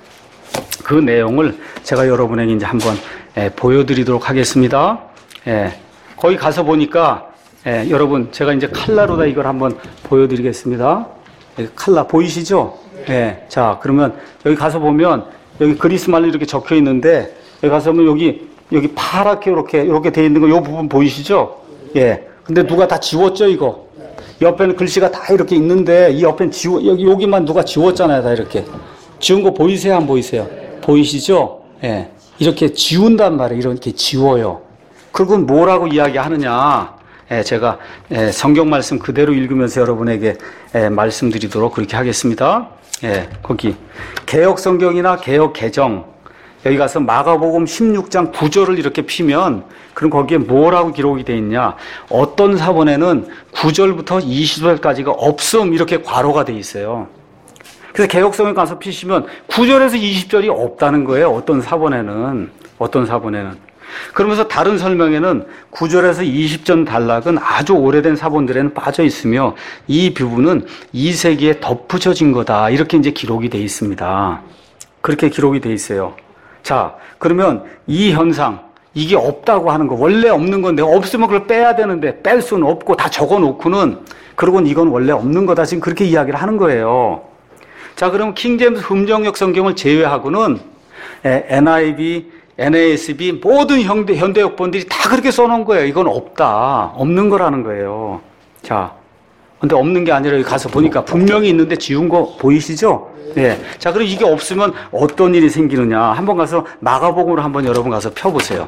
그 내용을 제가 여러분에게 이제 한번 예, 보여드리도록 하겠습니다. 예, 거기 가서 보니까 예, 여러분 제가 이제 칼라로다 이걸 한번 보여드리겠습니다. 예, 칼라 보이시죠? 예, 자 그러면 여기 가서 보면 여기 그리스 말로 이렇게 적혀 있는데 여기 가서 보면 여기 여기 파랗게 이렇게 이렇게 돼 있는 거 요 부분 보이시죠? 예. 근데 누가 다 지웠죠 이거? 옆에는 글씨가 다 이렇게 있는데 이 옆에는 지워 여기 여기만 누가 지웠잖아요 다 이렇게. 지운 거 보이세요 안 보이세요? 보이시죠? 예. 이렇게 지운단 말이에요. 이렇게 지워요. 그건 뭐라고 이야기하느냐? 예, 제가 예, 성경 말씀 그대로 읽으면서 여러분에게 예, 말씀드리도록 그렇게 하겠습니다. 예, 거기 개역 성경이나 개역 개정 여기 가서 마가복음 십육 장 구 절을 이렇게 피면 그럼 거기에 뭐라고 기록이 되어 있냐? 어떤 사본에는 구 절부터 이십 절까지가 없음 이렇게 괄호가 되어 있어요. 그래서 개역 성경 가서 피시면 구 절에서 이십 절이 없다는 거예요. 어떤 사본에는 어떤 사본에는. 그러면서 다른 설명에는 구 절에서 이십 절 단락은 아주 오래된 사본들에는 빠져 있으며 이 부분은 이 세기에 덧붙여진 거다. 이렇게 이제 기록이 되어 있습니다. 그렇게 기록이 되어 있어요. 자, 그러면 이 현상, 이게 없다고 하는 거, 원래 없는 건데 없으면 그걸 빼야 되는데 뺄 수는 없고 다 적어 놓고는 그러고는 이건 원래 없는 거다. 지금 그렇게 이야기를 하는 거예요. 자, 그럼 킹제임스 흠정역 성경을 제외하고는 엔 아이 브이, 엔에이에스비 모든 현대, 현대 역본들이 다 그렇게 써놓은 거예요. 이건 없다. 없는 거라는 거예요. 자, 근데 없는 게 아니라 여기 가서 보니까 분명히 있는데 지운 거 보이시죠? 예. 자, 그럼 이게 없으면 어떤 일이 생기느냐. 한번 가서 마가복음으로 한번 여러분 가서 펴보세요.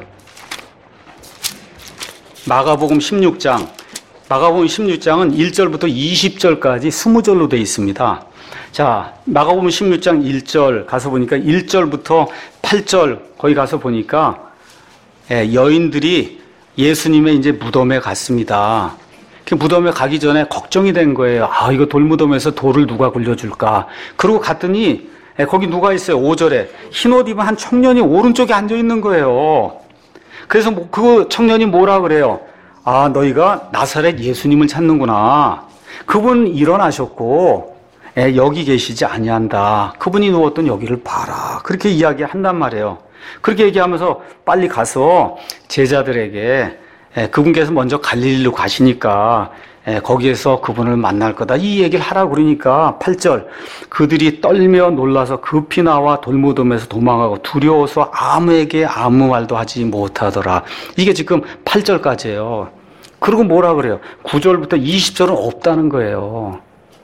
마가복음 십육 장. 마가복음 십육 장은 일 절부터 이십 절까지 이십 절로 되어 있습니다. 자, 마가복음 십육 장 일 절 가서 보니까 일 절부터 팔 절 거기 가서 보니까 예, 여인들이 예수님의 이제 무덤에 갔습니다. 그 무덤에 가기 전에 걱정이 된 거예요. 아, 이거 돌무덤에서 돌을 누가 굴려줄까? 그러고 갔더니 예, 거기 누가 있어요? 오 절에 흰옷 입은 한 청년이 오른쪽에 앉아 있는 거예요. 그래서 뭐, 그 청년이 뭐라 그래요? 아, 너희가 나사렛 예수님을 찾는구나. 그분 일어나셨고 예, 여기 계시지 아니한다. 그분이 누웠던 여기를 봐라. 그렇게 이야기한단 말이에요. 그렇게 얘기하면서 빨리 가서 제자들에게 예, 그분께서 먼저 갈릴리로 가시니까 예, 거기에서 그분을 만날 거다. 이 얘기를 하라고 그러니까 팔 절 그들이 떨며 놀라서 급히 나와 돌무덤에서 도망하고 두려워서 아무에게 아무 말도 하지 못하더라. 이게 지금 팔 절까지예요. 그리고 뭐라 그래요? 구 절부터 이십 절은 없다는 거예요.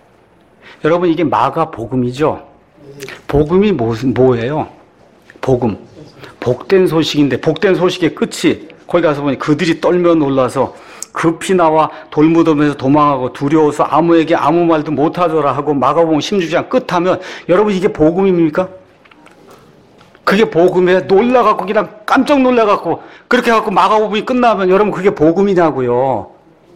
여러분 이게 마가복음이죠? 복음이 뭐, 뭐예요? 복음. 복된 소식인데 복된 소식의 끝이 거기 가서 보니 그들이 떨며 놀라서 급히 나와 돌무덤에서 도망하고 두려워서 아무에게 아무 말도 못하더라 하고 마가복음 십육 장 끝하면 여러분 이게 복음입니까? 그게 복음에 놀라갖고 그냥 깜짝 놀라갖고 그렇게 해갖고 마가복음이 끝나면 여러분 그게 복음이냐고요.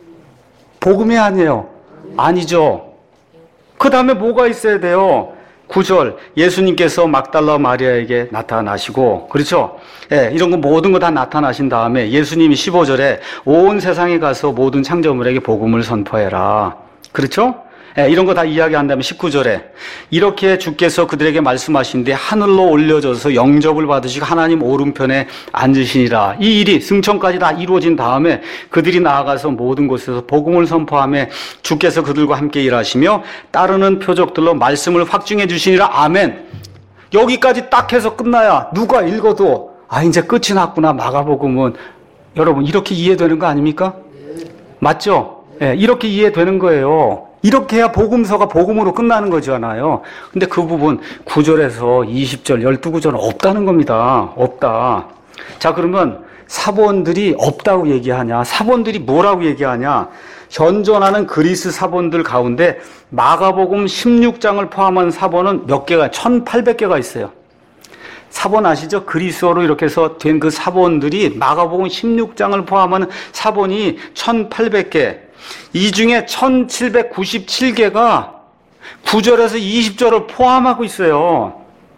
복음이 아니에요. 아니죠. 그 다음에 뭐가 있어야 돼요? 구 절 예수님께서 막달라 마리아에게 나타나시고 그렇죠? 예, 이런 거 모든 거 다 나타나신 다음에 예수님이 십오 절에 온 세상에 가서 모든 창조물에게 복음을 선포해라. 그렇죠? 예, 이런 거 다 이야기한 다음에 십구 절에 이렇게 주께서 그들에게 말씀하신 뒤 하늘로 올려져서 영접을 받으시고 하나님 오른편에 앉으시니라. 이 일이 승천까지 다 이루어진 다음에 그들이 나아가서 모든 곳에서 복음을 선포하며 주께서 그들과 함께 일하시며 따르는 표적들로 말씀을 확증해 주시니라. 아멘. 여기까지 딱 해서 끝나야 누가 읽어도 아 이제 끝이 났구나. 마가복음은 여러분 이렇게 이해되는 거 아닙니까? 맞죠? 예, 이렇게 이해되는 거예요. 이렇게 해야 복음서가 복음으로 끝나는 거잖아요. 근데 그 부분 구 절에서 이십 절, 십이 구절은 없다는 겁니다. 없다. 자, 그러면 사본들이 없다고 얘기하냐? 사본들이 뭐라고 얘기하냐? 현존하는 그리스 사본들 가운데 마가복음 십육 장을 포함한 사본은 몇 개가, 천팔백 개가 있어요. 사본 아시죠? 그리스어로 이렇게 해서 된 그 사본들이 마가복음 십육 장을 포함하는 사본이 천팔백 개. 이 중에 천칠백구십칠 개가 구 절에서 이십 절을 포함하고 있어요.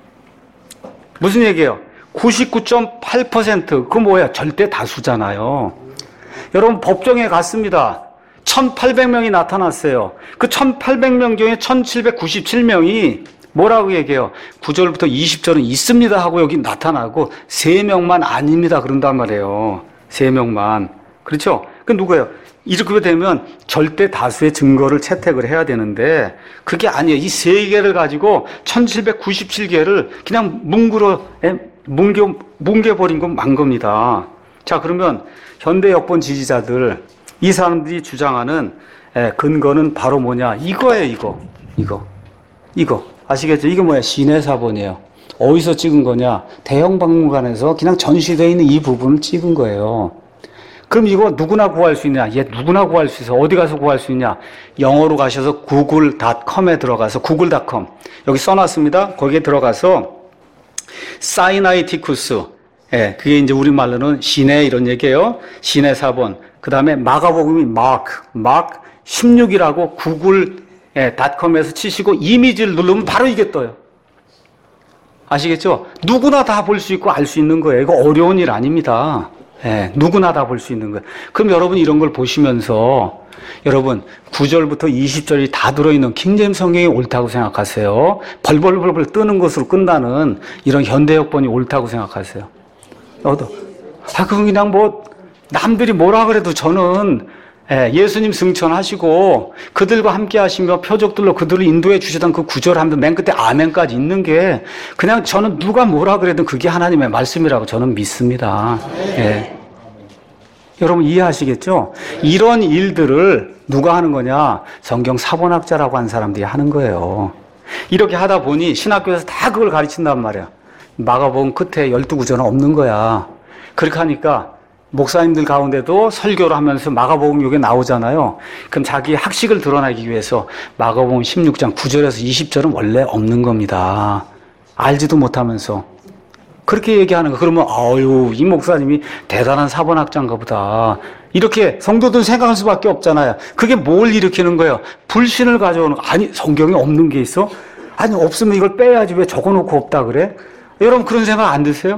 무슨 얘기예요? 구십구 점 팔 퍼센트. 그 뭐예요? 절대 다수잖아요. 여러분 법정에 갔습니다. 천팔백 명이 나타났어요. 그 천팔백 명 중에 천칠백구십칠 명이 뭐라고 얘기해요? 구 절부터 이십 절은 있습니다 하고 여기 나타나고 세 명만 아닙니다 그런단 말이에요. 세 명만. 그렇죠? 그 누구예요? 이렇게 되면 절대 다수의 증거를 채택을 해야 되는데 그게 아니에요. 이 세 개를 가지고 천칠백구십칠 개를 그냥 뭉그러 뭉겨 뭉개버린 건 만 겁니다. 자, 그러면 현대 역본 지지자들 이 사람들이 주장하는 근거는 바로 뭐냐? 이거예요. 이거 이거 이거 아시겠죠? 이게 뭐야? 시내사본이에요. 어디서 찍은 거냐? 대형 박물관에서 그냥 전시되어 있는 이 부분을 찍은 거예요. 그럼 이거 누구나 구할 수 있냐? 얘 누구나 구할 수 있어. 어디 가서 구할 수 있냐? 영어로 가셔서 구글 닷컴에 들어가서 구글 닷컴 여기 써놨습니다. 거기에 들어가서 사이나이티쿠스, 예, 그게 이제 우리말로는 시내 이런 얘기예요. 시내 사본. 그 다음에 마가복음이 마크, 마크 십육이라고 구글 예, 닷컴에서 치시고 이미지를 누르면 바로 이게 떠요. 아시겠죠? 누구나 다 볼 수 있고 알 수 있는 거예요. 이거 어려운 일 아닙니다. 예, 누구나 다 볼 수 있는 거예요. 그럼 여러분 이런 걸 보시면서 여러분 구 절부터 이십 절이 다 들어있는 킹제임스 성경이 옳다고 생각하세요? 벌벌벌벌 뜨는 것으로 끝나는 이런 현대역본이 옳다고 생각하세요? 어도 아, 그건 그냥 뭐 남들이 뭐라 그래도 저는 예, 예수님 승천하시고 그들과 함께 하시며 표적들로 그들을 인도해 주시던 그 구절 하면서 맨 끝에 아멘까지 있는 게 그냥 저는 누가 뭐라 그래도 그게 하나님의 말씀이라고 저는 믿습니다. 예. 여러분 이해하시겠죠? 이런 일들을 누가 하는 거냐? 성경 사본학자라고 하는 사람들이 하는 거예요. 이렇게 하다 보니 신학교에서 다 그걸 가르친단 말이야. 마가복음 끝에 열두 구절은 없는 거야. 그렇게 하니까 목사님들 가운데도 설교를 하면서 마가복음 여기 나오잖아요. 그럼 자기 학식을 드러내기 위해서 마가복음 십육 장 구 절에서 이십 절은 원래 없는 겁니다. 알지도 못하면서. 그렇게 얘기하는 거. 그러면 아유 이 목사님이 대단한 사본학자인가 보다. 이렇게 성도들 생각할 수밖에 없잖아요. 그게 뭘 일으키는 거예요? 불신을 가져오는 거. 아니 성경에 없는 게 있어? 아니 없으면 이걸 빼야지 왜 적어놓고 없다 그래? 여러분 그런 생각 안 드세요?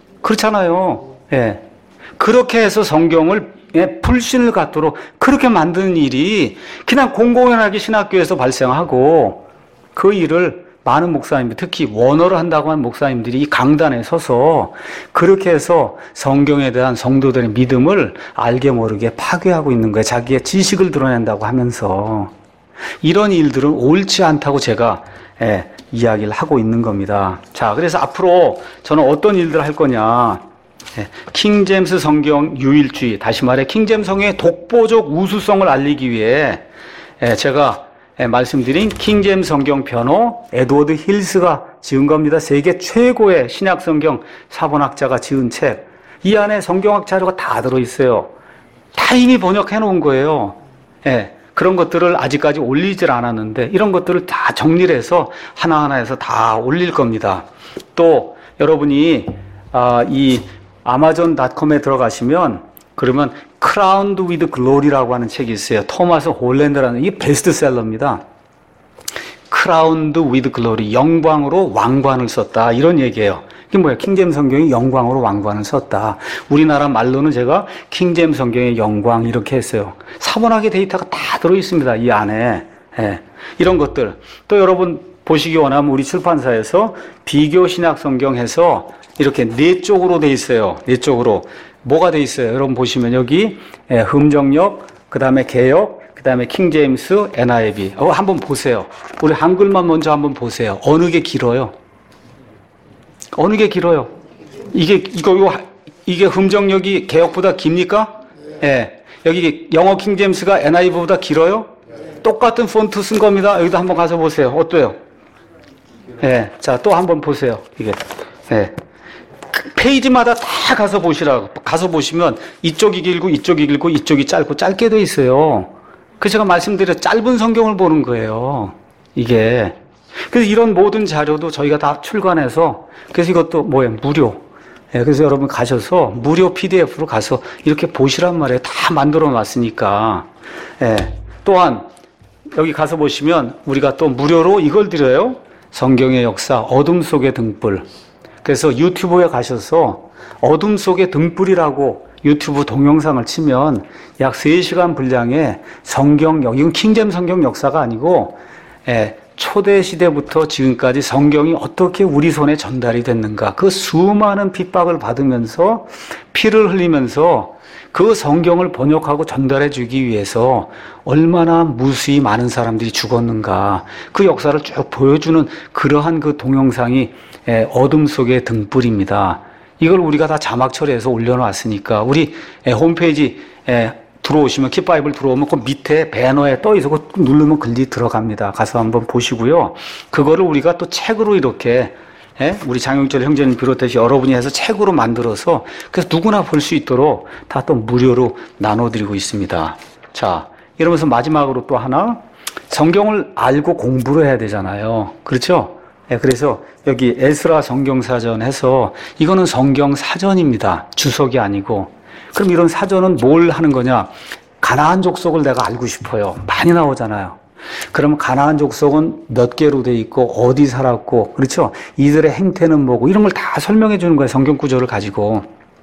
그렇잖아요. 예. 그렇게 해서 성경을 예, 불신을 갖도록 그렇게 만드는 일이 그냥 공공연하게 신학교에서 발생하고 그 일을 많은 목사님들, 특히 원어를 한다고 하는 목사님들이 이 강단에 서서 그렇게 해서 성경에 대한 성도들의 믿음을 알게 모르게 파괴하고 있는 거예요. 자기의 지식을 드러낸다고 하면서. 이런 일들은 옳지 않다고 제가 예, 이야기를 하고 있는 겁니다. 자, 그래서 앞으로 저는 어떤 일들을 할 거냐. 예, 킹제임스 성경 유일주의, 다시 말해 킹제임스 성경의 독보적 우수성을 알리기 위해 예, 제가 예, 말씀드린 킹제임스 성경 변호 에드워드 힐스가 지은 겁니다. 세계 최고의 신약 성경 사본학자가 지은 책. 이 안에 성경학 자료가 다 들어있어요. 다 이미 번역해 놓은 거예요. 예, 그런 것들을 아직까지 올리질 않았는데 이런 것들을 다 정리를 해서 하나하나 해서 다 올릴 겁니다. 또 여러분이 아, 이 아마존닷컴에 들어가시면 그러면 Crowned with Glory라고 하는 책이 있어요. 토마스 홀랜드라는 이게 베스트셀러입니다. Crowned with Glory, 영광으로 왕관을 썼다 이런 얘기예요. 이게 뭐예요? 킹제임스 성경이 영광으로 왕관을 썼다. 우리나라 말로는 제가 킹제임스 성경의 영광 이렇게 했어요. 사본학의 데이터가 다 들어있습니다. 이 안에. 예. 이런 것들. 또 여러분 보시기 원하면 우리 출판사에서 비교 신약 성경 해서 이렇게 네 쪽으로 돼 있어요. 네 쪽으로. 뭐가 돼 있어요? 여러분 보시면 여기 예, 흠정역, 그 다음에 개역, 그 다음에 킹제임스, 엔아이브이. 어, 한번 보세요. 우리 한글만 먼저 한번 보세요. 어느 게 길어요? 어느 게 길어요? 이게, 이거, 이거, 이게 흠정역이 개역보다 깁니까? 예. 네. 여기 영어 킹제임스가 엔아이브이보다 길어요? 네. 똑같은 폰트 쓴 겁니다. 여기도 한번 가서 보세요. 어때요? 예. 네. 자, 또 한번 보세요. 이게. 예. 네. 페이지마다 다 가서 보시라고. 가서 보시면 이쪽이 길고 이쪽이 길고 이쪽이 짧고 짧게 돼 있어요. 그래서 제가 말씀드려 짧은 성경을 보는 거예요. 이게. 그래서 이런 모든 자료도 저희가 다 출간해서 그래서 이것도 뭐예요? 무료. 예, 그래서 여러분 가셔서 무료 피디에프로 가서 이렇게 보시란 말이에요. 다 만들어 놨으니까. 예. 또한 여기 가서 보시면 우리가 또 무료로 이걸 드려요. 성경의 역사, 어둠 속의 등불. 그래서 유튜브에 가셔서 어둠 속의 등불이라고 유튜브 동영상을 치면 약 세 시간 분량의 성경, 이건 킹제임스 성경 역사가 아니고 예, 초대 시대부터 지금까지 성경이 어떻게 우리 손에 전달이 됐는가. 그 수많은 핍박을 받으면서 피를 흘리면서 그 성경을 번역하고 전달해 주기 위해서 얼마나 무수히 많은 사람들이 죽었는가. 그 역사를 쭉 보여주는 그러한 그 동영상이 어둠 속의 등불입니다. 이걸 우리가 다 자막 처리해서 올려놨으니까 우리 홈페이지 들어오시면 킵바이블 들어오면 그 밑에 배너에 떠 있어. 그거 누르면 글이 들어갑니다. 가서 한번 보시고요. 그거를 우리가 또 책으로 이렇게 우리 장영철 형제님 비롯해서 여러분이 해서 책으로 만들어서 그래서 누구나 볼 수 있도록 다 또 무료로 나눠드리고 있습니다. 자, 이러면서 마지막으로 또 하나 성경을 알고 공부를 해야 되잖아요. 그렇죠? 네, 그래서 여기 에스라 성경사전 해서 이거는 성경사전입니다. 주석이 아니고. 그럼 이런 사전은 뭘 하는 거냐? 가나안 족속을 내가 알고 싶어요. 많이 나오잖아요. 그러면 가나안 족속은 몇 개로 돼 있고 어디 살았고 그렇죠? 이들의 행태는 뭐고 이런 걸 다 설명해 주는 거예요. 성경 구조를 가지고.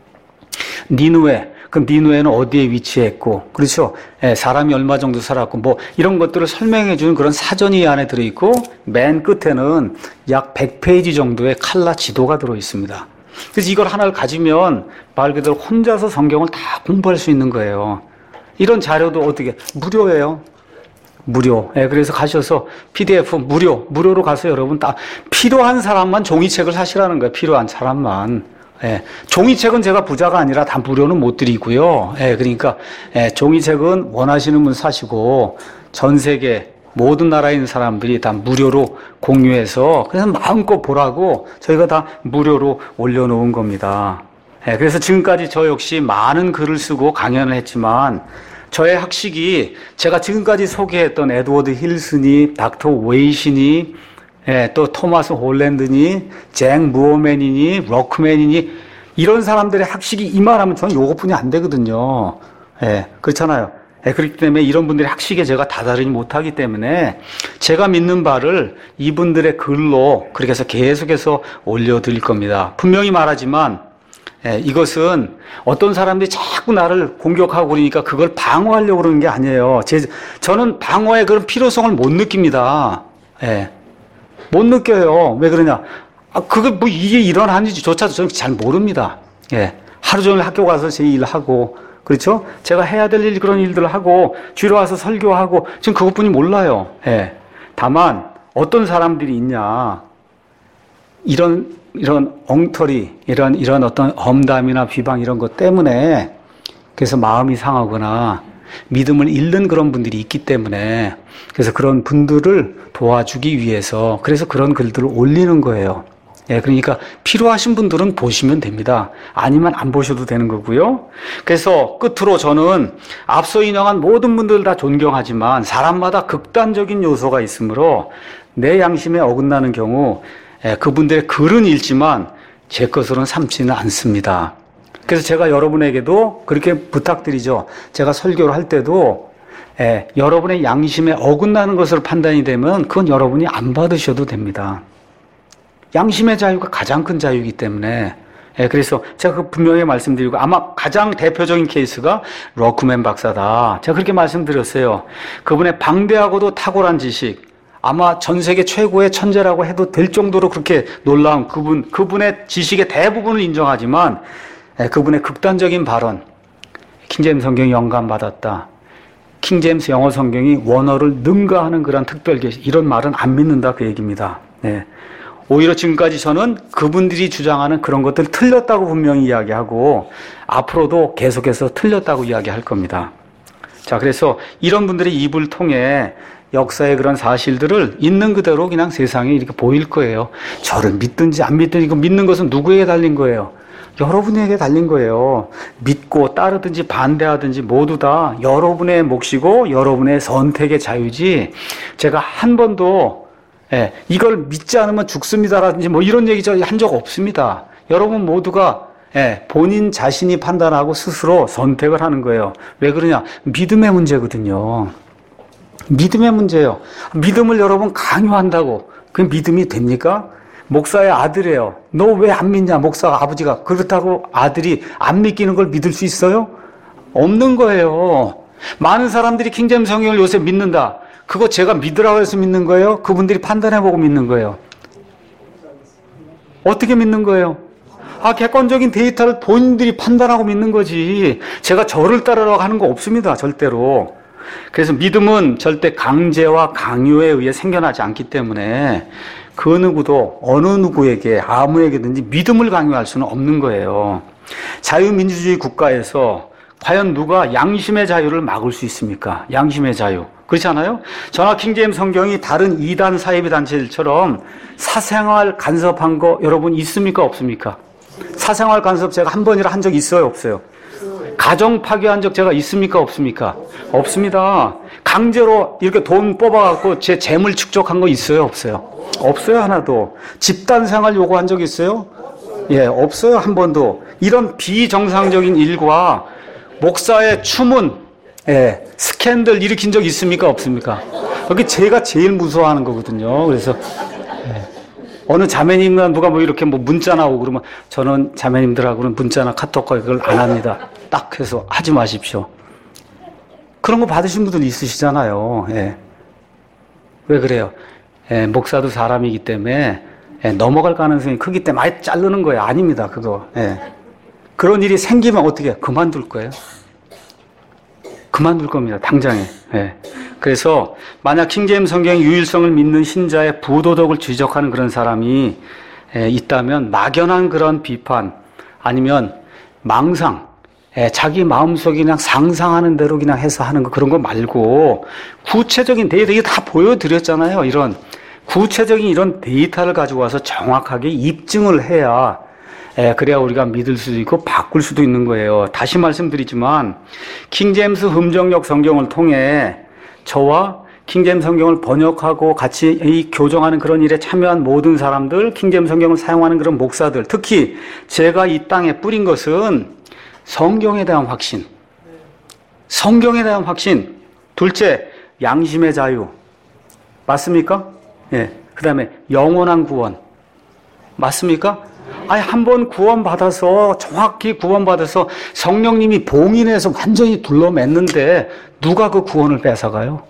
니누에, 그럼 니누에는 어디에 위치했고 그렇죠? 예, 사람이 얼마 정도 살았고 뭐 이런 것들을 설명해 주는 그런 사전이 이 안에 들어있고 맨 끝에는 약 백 페이지 정도의 칼라 지도가 들어있습니다. 그래서 이걸 하나를 가지면 말 그대로 혼자서 성경을 다 공부할 수 있는 거예요. 이런 자료도 어떻게 무료예요. 무료. 예, 그래서 가셔서 피디에프 무료, 무료로 가서 여러분 딱 필요한 사람만 종이책을 사시라는 거예요. 필요한 사람만. 예, 종이책은 제가 부자가 아니라 다 무료는 못 드리고요. 예, 그러니까 예, 종이책은 원하시는 분 사시고 전 세계 모든 나라에 있는 사람들이 다 무료로 공유해서 그래서 마음껏 보라고 저희가 다 무료로 올려놓은 겁니다. 예, 그래서 지금까지 저 역시 많은 글을 쓰고 강연을 했지만 저의 학식이 제가 지금까지 소개했던 에드워드 힐슨이, 닥터 웨이시니, 예, 또 토마스 홀랜드니, 잭 무어맨이니, 럭크맨이니 이런 사람들의 학식이 이만하면 저는 요것뿐이 안 되거든요. 예, 그렇잖아요. 예, 그렇기 때문에 이런 분들의 학식에 제가 다다르지 못하기 때문에 제가 믿는 바를 이분들의 글로 그렇게 해서 계속해서 올려드릴 겁니다. 분명히 말하지만 예, 이것은 어떤 사람들이 자꾸 나를 공격하고 그러니까 그걸 방어하려고 그러는 게 아니에요. 제, 저는 방어의 그런 필요성을 못 느낍니다. 예, 못 느껴요. 왜 그러냐? 아, 그게 뭐 이게 일어나는지조차도 저는 잘 모릅니다. 예, 하루 종일 학교 가서 제 일하고, 그렇죠? 제가 해야 될 일, 그런 일들을 하고, 뒤로 와서 설교하고, 지금 그것뿐이 몰라요. 예, 다만, 어떤 사람들이 있냐. 이런 이런 엉터리, 이런, 이런 어떤 험담이나 비방 이런 것 때문에 그래서 마음이 상하거나 믿음을 잃는 그런 분들이 있기 때문에 그래서 그런 분들을 도와주기 위해서 그래서 그런 글들을 올리는 거예요. 예, 그러니까 필요하신 분들은 보시면 됩니다. 아니면 안 보셔도 되는 거고요. 그래서 끝으로 저는 앞서 인용한 모든 분들 다 존경하지만 사람마다 극단적인 요소가 있으므로 내 양심에 어긋나는 경우 예, 그분들의 글은 읽지만 제 것으로는 삼지는 않습니다. 그래서 제가 여러분에게도 그렇게 부탁드리죠. 제가 설교를 할 때도 예, 여러분의 양심에 어긋나는 것으로 판단이 되면 그건 여러분이 안 받으셔도 됩니다. 양심의 자유가 가장 큰 자유이기 때문에 예, 그래서 제가 그 분명히 말씀드리고 아마 가장 대표적인 케이스가 럭크맨 박사다. 제가 그렇게 말씀드렸어요. 그분의 방대하고도 탁월한 지식 아마 전 세계 최고의 천재라고 해도 될 정도로 그렇게 놀라운 그분, 그분의 지식의 대부분을 인정하지만 그분의 극단적인 발언, 킹제임스 성경이 영감받았다. 킹제임스 영어 성경이 원어를 능가하는 그런 특별 계시, 이런 말은 안 믿는다 그 얘기입니다. 네. 오히려 지금까지 저는 그분들이 주장하는 그런 것들 틀렸다고 분명히 이야기하고 앞으로도 계속해서 틀렸다고 이야기할 겁니다. 자, 그래서 이런 분들의 입을 통해 역사의 그런 사실들을 있는 그대로 그냥 세상에 이렇게 보일 거예요. 저를 믿든지 안 믿든지 이거 믿는 것은 누구에게 달린 거예요? 여러분에게 달린 거예요. 믿고 따르든지 반대하든지 모두 다 여러분의 몫이고 여러분의 선택의 자유지 제가 한 번도 예, 이걸 믿지 않으면 죽습니다라든지 뭐 이런 얘기 한 적 없습니다. 여러분 모두가 예, 본인 자신이 판단하고 스스로 선택을 하는 거예요. 왜 그러냐? 믿음의 문제거든요. 믿음의 문제예요. 믿음을 여러분 강요한다고 그 믿음이 됩니까? 목사의 아들이에요. 너 왜 안 믿냐? 목사 아버지가 그렇다고 아들이 안 믿기는 걸 믿을 수 있어요? 없는 거예요. 많은 사람들이 킹제임스 성경을 요새 믿는다. 그거 제가 믿으라고 해서 믿는 거예요? 그분들이 판단해보고 믿는 거예요? 어떻게 믿는 거예요? 아, 객관적인 데이터를 본인들이 판단하고 믿는 거지. 제가 저를 따르라고 하는 거 없습니다. 절대로. 그래서 믿음은 절대 강제와 강요에 의해 생겨나지 않기 때문에 그 누구도 어느 누구에게 아무에게든지 믿음을 강요할 수는 없는 거예요. 자유민주주의 국가에서 과연 누가 양심의 자유를 막을 수 있습니까? 양심의 자유. 그렇지 않아요? 저나 킹제임스 성경이 다른 이단 사이비 단체들처럼 사생활 간섭한 거 여러분 있습니까? 없습니까? 사생활 간섭 제가 한 번이라 한 적 있어요? 없어요? 가정 파괴한 적 제가 있습니까? 없습니까? 없습니다. 강제로 이렇게 돈 뽑아갖고 제 재물 축적한 거 있어요? 없어요? 없어요, 하나도. 집단 생활 요구한 적 있어요? 예, 없어요, 한 번도. 이런 비정상적인 일과 목사의 추문, 예, 스캔들 일으킨 적 있습니까? 없습니까? 여기 제가 제일 무서워하는 거거든요. 그래서, 예. 어느 자매님과 누가 뭐 이렇게 뭐 문자나 오고 그러면 저는 자매님들하고는 문자나 카톡과 그걸 안 합니다. 딱 해서 하지 마십시오. 그런 거 받으신 분들 있으시잖아요. 예. 왜 그래요? 예, 목사도 사람이기 때문에 예, 넘어갈 가능성이 크기 때문에 아예 자르는 거예요. 아닙니다. 그거. 예. 그런 일이 생기면 어떻게 해요? 그만둘 거예요. 그만둘 겁니다. 당장에. 예. 그래서 만약 킹제임스 성경의 유일성을 믿는 신자의 부도덕을 지적하는 그런 사람이 예, 있다면 막연한 그런 비판 아니면 망상, 예, 자기 마음속에 그냥 상상하는 대로 그냥 해서 하는 거 그런 거 말고 구체적인 데이터 이게 다 보여드렸잖아요. 이런 구체적인 이런 데이터를 가지고 와서 정확하게 입증을 해야 예, 그래야 우리가 믿을 수도 있고 바꿀 수도 있는 거예요. 다시 말씀드리지만 킹제임스 흠정역 성경을 통해 저와 킹제임스 성경을 번역하고 같이 이 교정하는 그런 일에 참여한 모든 사람들, 킹제임스 성경을 사용하는 그런 목사들, 특히 제가 이 땅에 뿌린 것은 성경에 대한 확신, 성경에 대한 확신. 둘째, 양심의 자유. 맞습니까? 예. 그 다음에 영원한 구원. 맞습니까? 아니, 한 번 구원받아서, 정확히 구원받아서 성령님이 봉인해서 완전히 둘러맸는데, 누가 그 구원을 뺏어가요?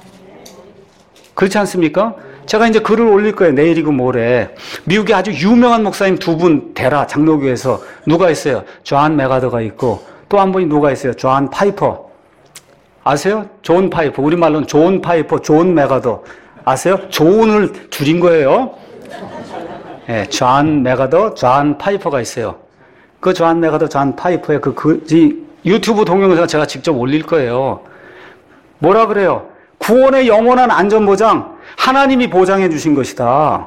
그렇지 않습니까? 제가 이제 글을 올릴 거예요. 내일이고 모레. 미국에 아주 유명한 목사님 두 분 대라 장로교에서 누가 있어요? 존 메가더가 있고, 또 한 분이 누가 있어요? 존 파이퍼. 아세요? 존 파이퍼. 우리말로는 존 파이퍼, 존 메가더. 아세요? 존을 줄인 거예요. 예, 존 메가더, 존 파이퍼가 있어요. 그 존 메가더, 존 파이퍼의 그, 그, 이 유튜브 동영상 제가 직접 올릴 거예요. 뭐라 그래요? 구원의 영원한 안전보장, 하나님이 보장해 주신 것이다.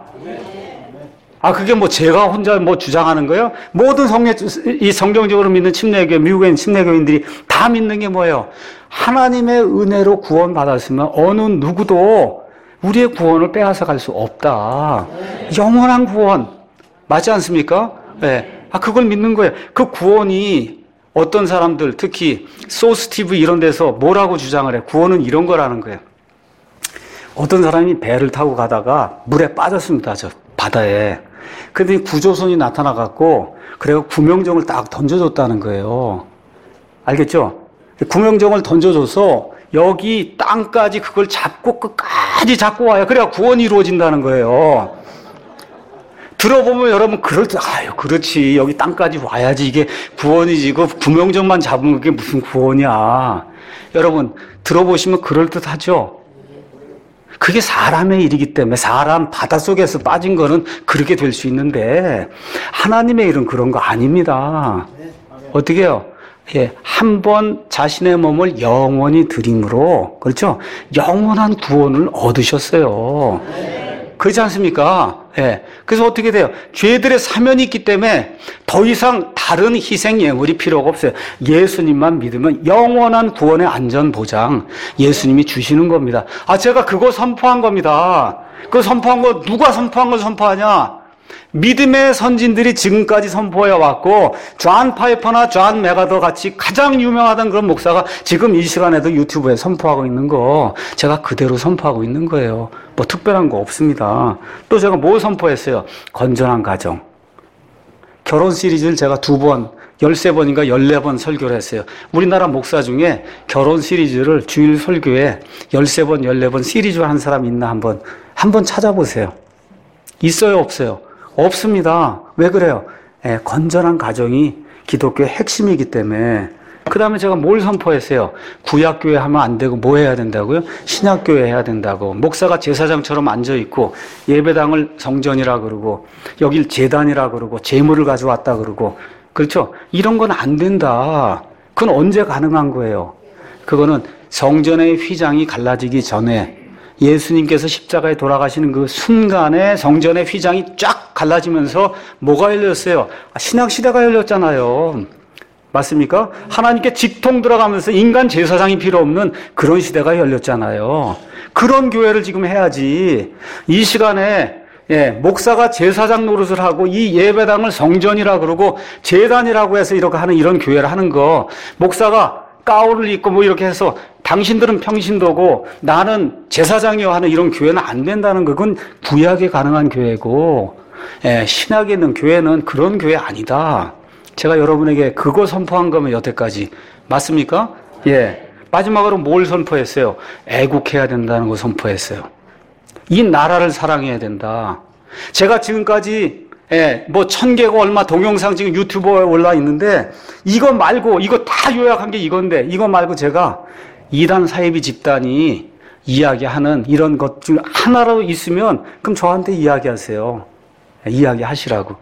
아, 그게 뭐 제가 혼자 뭐 주장하는 거예요? 모든 성례, 이 성경적으로 믿는 침례교, 미국에 있는 침례교인들이 다 믿는 게 뭐예요? 하나님의 은혜로 구원받았으면 어느 누구도 우리의 구원을 빼앗아 갈 수 없다. 영원한 구원. 맞지 않습니까? 네. 아, 그걸 믿는 거예요. 그 구원이 어떤 사람들, 특히 소스티브 이런 데서 뭐라고 주장을 해? 구원은 이런 거라는 거예요. 어떤 사람이 배를 타고 가다가 물에 빠졌습니다. 저 바다에. 근데 구조선이 나타나갖고 그래서 구명정을 딱 던져줬다는 거예요. 알겠죠? 구명정을 던져줘서 여기 땅까지 그걸 잡고 끝까지 잡고 와요. 그래야 구원이 이루어진다는 거예요. 들어보면 여러분 그럴 때 아유 그렇지 여기 땅까지 와야지 이게 구원이지 그 구명정만 잡으면 그게 무슨 구원이야. 여러분 들어보시면 그럴듯하죠. 그게 사람의 일이기 때문에 사람 바닷속에서 빠진 거는 그렇게 될 수 있는데 하나님의 일은 그런 거 아닙니다. 어떻게 해요? 예, 한 번 자신의 몸을 영원히 드림으로 그렇죠? 영원한 구원을 얻으셨어요. 그렇지 않습니까? 예. 그래서 어떻게 돼요? 죄들의 사면이 있기 때문에 더 이상 다른 희생 예물이 필요가 없어요. 예수님만 믿으면 영원한 구원의 안전 보장 예수님이 주시는 겁니다. 아, 제가 그거 선포한 겁니다. 그 선포한 거 누가 선포한 걸 선포하냐? 믿음의 선진들이 지금까지 선포해 왔고 존 파이퍼나 존 메가더 같이 가장 유명하던 그런 목사가 지금 이 시간에도 유튜브에 선포하고 있는 거 제가 그대로 선포하고 있는 거예요. 뭐 특별한 거 없습니다. 또 제가 뭐 선포했어요? 건전한 가정. 결혼 시리즈를 제가 두 번, 열세 번인가 열네 번 설교를 했어요. 우리나라 목사 중에 결혼 시리즈를 주일 설교에 열세 번, 열네 번 시리즈를 한 사람 있나 한번 한번 찾아보세요. 있어요, 없어요? 없습니다. 왜 그래요? 예, 건전한 가정이 기독교의 핵심이기 때문에. 그 다음에 제가 뭘 선포했어요? 구약교회 하면 안 되고 뭐 해야 된다고요? 신약교회 해야 된다고. 목사가 제사장처럼 앉아있고 예배당을 성전이라 그러고 여길 제단이라 그러고 재물을 가져왔다 그러고 그렇죠? 이런 건 안 된다. 그건 언제 가능한 거예요? 그거는 성전의 휘장이 갈라지기 전에 예수님께서 십자가에 돌아가시는 그 순간에 성전의 휘장이 쫙 갈라지면서 뭐가 열렸어요? 신약시대가 열렸잖아요. 맞습니까? 하나님께 직통 들어가면서 인간 제사장이 필요 없는 그런 시대가 열렸잖아요. 그런 교회를 지금 해야지. 이 시간에 예, 목사가 제사장 노릇을 하고 이 예배당을 성전이라 그러고 제단이라고 해서 이렇게 하는 이런 교회를 하는 거 목사가 가운을 입고 뭐 이렇게 해서 당신들은 평신도고 나는 제사장이요 하는 이런 교회는 안 된다는 거. 그건 구약에 가능한 교회고 예, 신약에 있는 교회는 그런 교회 아니다. 제가 여러분에게 그거 선포한 거면 여태까지 맞습니까? 예. 마지막으로 뭘 선포했어요? 애국해야 된다는 거 선포했어요. 이 나라를 사랑해야 된다. 제가 지금까지 예, 뭐 천 개가 얼마 동영상 지금 유튜브에 올라 있는데 이거 말고 이거 다 요약한 게 이건데 이거 말고 제가 이단 사이비 집단이 이야기하는 이런 것 중 하나라도 있으면 그럼 저한테 이야기하세요. 예, 이야기하시라고.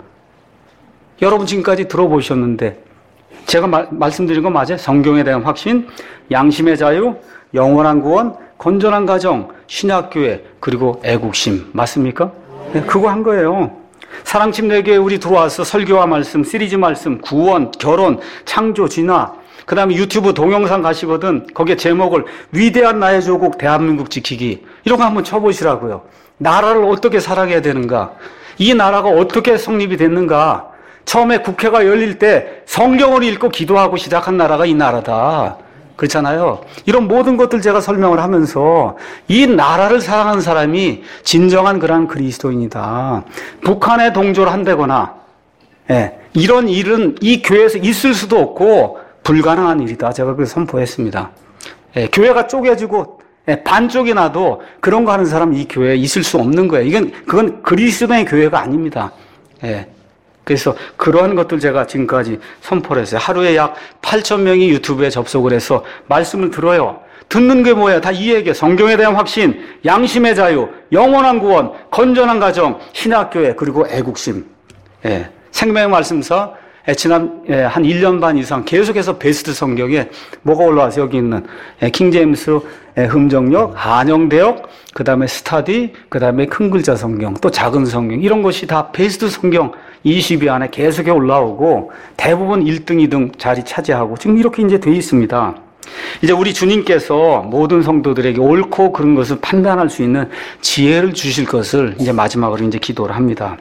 여러분 지금까지 들어보셨는데 제가 말, 말씀드린 거 맞아요? 성경에 대한 확신, 양심의 자유, 영원한 구원, 건전한 가정, 신약교회, 그리고 애국심. 맞습니까? 네, 그거 한 거예요. 사랑침례교회 우리 들어와서 설교와 말씀, 시리즈 말씀, 구원, 결혼, 창조, 진화, 그 다음에 유튜브 동영상 가시거든 거기에 제목을 위대한 나의 조국 대한민국 지키기 이런 거 한번 쳐보시라고요. 나라를 어떻게 사랑해야 되는가? 이 나라가 어떻게 성립이 됐는가? 처음에 국회가 열릴 때 성경을 읽고 기도하고 시작한 나라가 이 나라다. 그렇잖아요. 이런 모든 것들 제가 설명을 하면서 이 나라를 사랑하는 사람이 진정한 그런 그리스도인이다. 북한에 동조를 한다거나 예, 이런 일은 이 교회에서 있을 수도 없고 불가능한 일이다. 제가 그렇게 선포했습니다. 예, 교회가 쪼개지고 예, 반쪽이 나도 그런 거 하는 사람 이 교회에 있을 수 없는 거예요. 이건 그건 그리스도의 교회가 아닙니다. 예. 그래서 그러한 것들 제가 지금까지 선포를 했어요. 하루에 약 팔천 명이 유튜브에 접속을 해서 말씀을 들어요. 듣는 게 뭐예요? 다 이 얘기예요. 성경에 대한 확신, 양심의 자유, 영원한 구원, 건전한 가정, 신학교회, 그리고 애국심. 예. 생명의 말씀사 예, 지난 예, 한 일 년 반 이상 계속해서 베스트 성경에 뭐가 올라와서 여기 있는 예, 킹제임스 예, 흠정역, 한영대역, 그 다음에 스타디, 그 다음에 큰 글자 성경, 또 작은 성경 이런 것이 다 베스트 성경 이십 위 안에 계속해 올라오고 대부분 일 등, 이 등 자리 차지하고 지금 이렇게 이제 돼 있습니다. 이제 우리 주님께서 모든 성도들에게 옳고 그런 것을 판단할 수 있는 지혜를 주실 것을 이제 마지막으로 이제 기도를 합니다.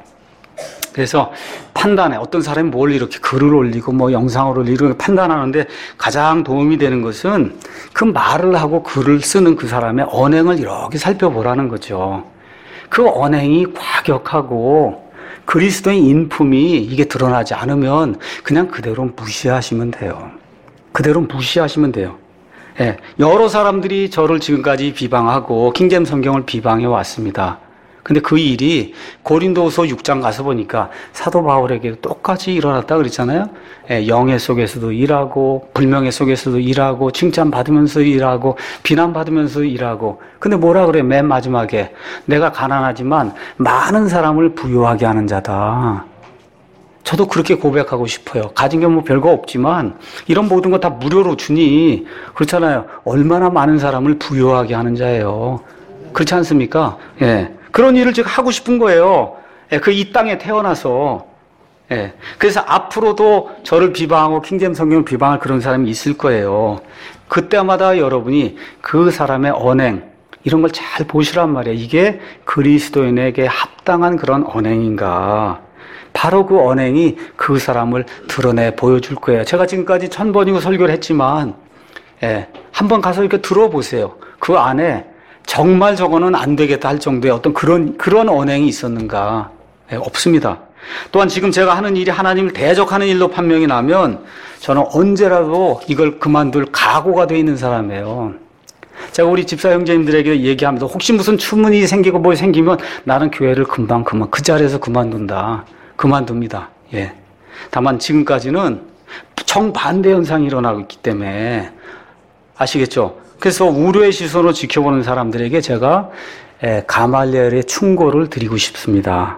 그래서 판단에 어떤 사람이 뭘 이렇게 글을 올리고 뭐 영상을 올리고 판단하는데 가장 도움이 되는 것은 그 말을 하고 글을 쓰는 그 사람의 언행을 이렇게 살펴보라는 거죠. 그 언행이 과격하고 그리스도의 인품이 이게 드러나지 않으면 그냥 그대로 무시하시면 돼요. 그대로 무시하시면 돼요. 예, 여러 사람들이 저를 지금까지 비방하고 킹잼 성경을 비방해 왔습니다. 근데 그 일이 고린도후서 육 장 가서 보니까 사도 바울에게 똑같이 일어났다 그랬잖아요. 예, 영예 속에서도 일하고 불명예 속에서도 일하고 칭찬받으면서 일하고 비난받으면서 일하고. 근데 뭐라 그래? 맨 마지막에 내가 가난하지만 많은 사람을 부유하게 하는 자다. 저도 그렇게 고백하고 싶어요. 가진 게 뭐 별거 없지만 이런 모든 거 다 무료로 주니 그렇잖아요. 얼마나 많은 사람을 부유하게 하는 자예요. 그렇지 않습니까? 예. 그런 일을 제가 하고 싶은 거예요. 예, 그 이 땅에 태어나서. 예, 그래서 앞으로도 저를 비방하고 킹잼 성경을 비방할 그런 사람이 있을 거예요. 그때마다 여러분이 그 사람의 언행, 이런 걸 잘 보시란 말이에요. 이게 그리스도인에게 합당한 그런 언행인가. 바로 그 언행이 그 사람을 드러내 보여줄 거예요. 제가 지금까지 천 번이고 설교를 했지만, 예, 한번 가서 이렇게 들어보세요. 그 안에 정말 저거는 안 되겠다 할 정도의 어떤 그런, 그런 언행이 있었는가? 예, 없습니다. 또한 지금 제가 하는 일이 하나님을 대적하는 일로 판명이 나면 저는 언제라도 이걸 그만둘 각오가 돼 있는 사람이에요. 제가 우리 집사 형제님들에게 얘기하면서 혹시 무슨 추문이 생기고 뭐 생기면 나는 교회를 금방 그만, 그 자리에서 그만둔다. 그만둡니다. 예. 다만 지금까지는 정반대 현상이 일어나고 있기 때문에 아시겠죠? 그래서 우려의 시선으로 지켜보는 사람들에게 제가 가말리엘의 충고를 드리고 싶습니다.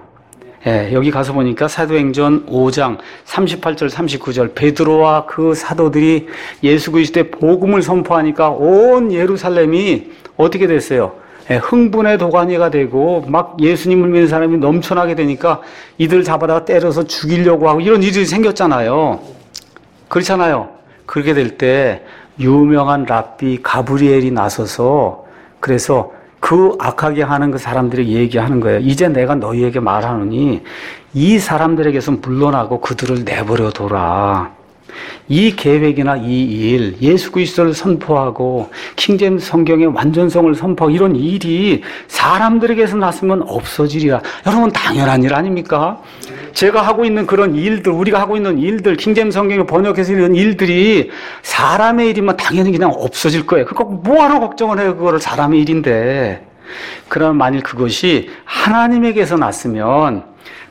여기 가서 보니까 사도행전 오 장 삼십팔 절 삼십구 절 베드로와 그 사도들이 예수 그리스도의 복음을 선포하니까 온 예루살렘이 어떻게 됐어요? 흥분의 도가니가 되고 막 예수님을 믿는 사람이 넘쳐나게 되니까 이들 잡아다가 때려서 죽이려고 하고 이런 일이 생겼잖아요. 그렇잖아요. 그렇게 될 때 유명한 랍비 가브리엘이 나서서 그래서 그 악하게 하는 그 사람들에게 얘기하는 거예요. 이제 내가 너희에게 말하노니 이 사람들에게서 물러나고 그들을 내버려 둬라. 이 계획이나 이 일, 예수 그리스도를 선포하고 킹제임스 성경의 완전성을 선포하고 이런 일이 사람들에게서 났으면 없어지리라. 여러분 당연한 일 아닙니까? 제가 하고 있는 그런 일들, 우리가 하고 있는 일들, 킹제임스 성경을 번역해서 이런 일들이 사람의 일이면 당연히 그냥 없어질 거예요. 그러니까 뭐하러 걱정을 해요? 그거를 사람의 일인데. 그러나 만일 그것이 하나님에게서 났으면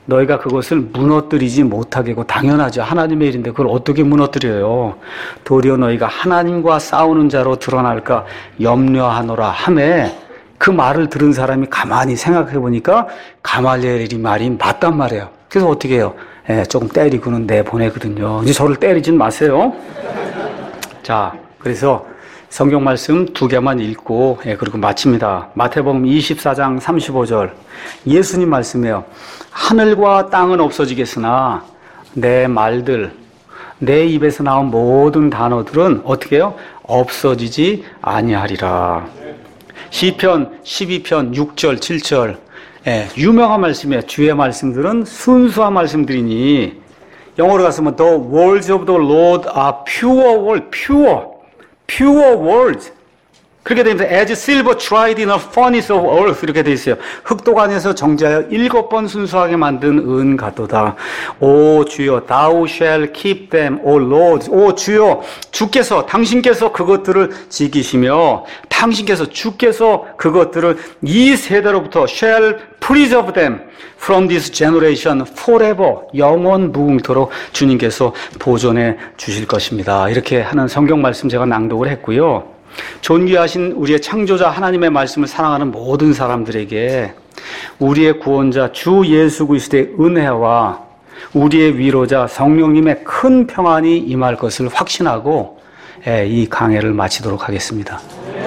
너희가 그것을 무너뜨리지 못하게 하고 당연하죠. 하나님의 일인데 그걸 어떻게 무너뜨려요? 도리어 너희가 하나님과 싸우는 자로 드러날까 염려하노라 하매 그 말을 들은 사람이 가만히 생각해 보니까 가말리엘이 말이 맞단 말이에요. 그래서 어떻게 해요? 예, 조금 때리고는 내보내거든요. 이제 저를 때리진 마세요. 자, 그래서 성경 말씀 두 개만 읽고 예, 그리고 마칩니다. 마태복음 이십사 장 삼십오 절 예수님 말씀이에요. 하늘과 땅은 없어지겠으나 내 말들, 내 입에서 나온 모든 단어들은 어떻게 해요? 없어지지 아니하리라. 시편 십이 편 육 절 칠 절 예, 유명한 말씀이에요. 주의 말씀들은 순수한 말씀들이니 영어로 갔으면 The words of the Lord are pure words, pure, pure words. 그렇게 됩니다. As silver tried in a furnace of earth 이렇게 돼 있어요. 흑도관에서 정제하여 일곱 번 순수하게 만든 은 같도다. 오 주여, Thou shall keep them, O Lord. 오 주여, 주께서 당신께서 그것들을 지키시며 당신께서 주께서 그것들을 이 세대로부터 shall preserve them from this generation forever. 영원 무궁토록 주님께서 보존해 주실 것입니다. 이렇게 하는 성경 말씀 제가 낭독을 했고요. 존귀하신 우리의 창조자 하나님의 말씀을 사랑하는 모든 사람들에게 우리의 구원자 주 예수 그리스도의 은혜와 우리의 위로자 성령님의 큰 평안이 임할 것을 확신하고 이 강해를 마치도록 하겠습니다.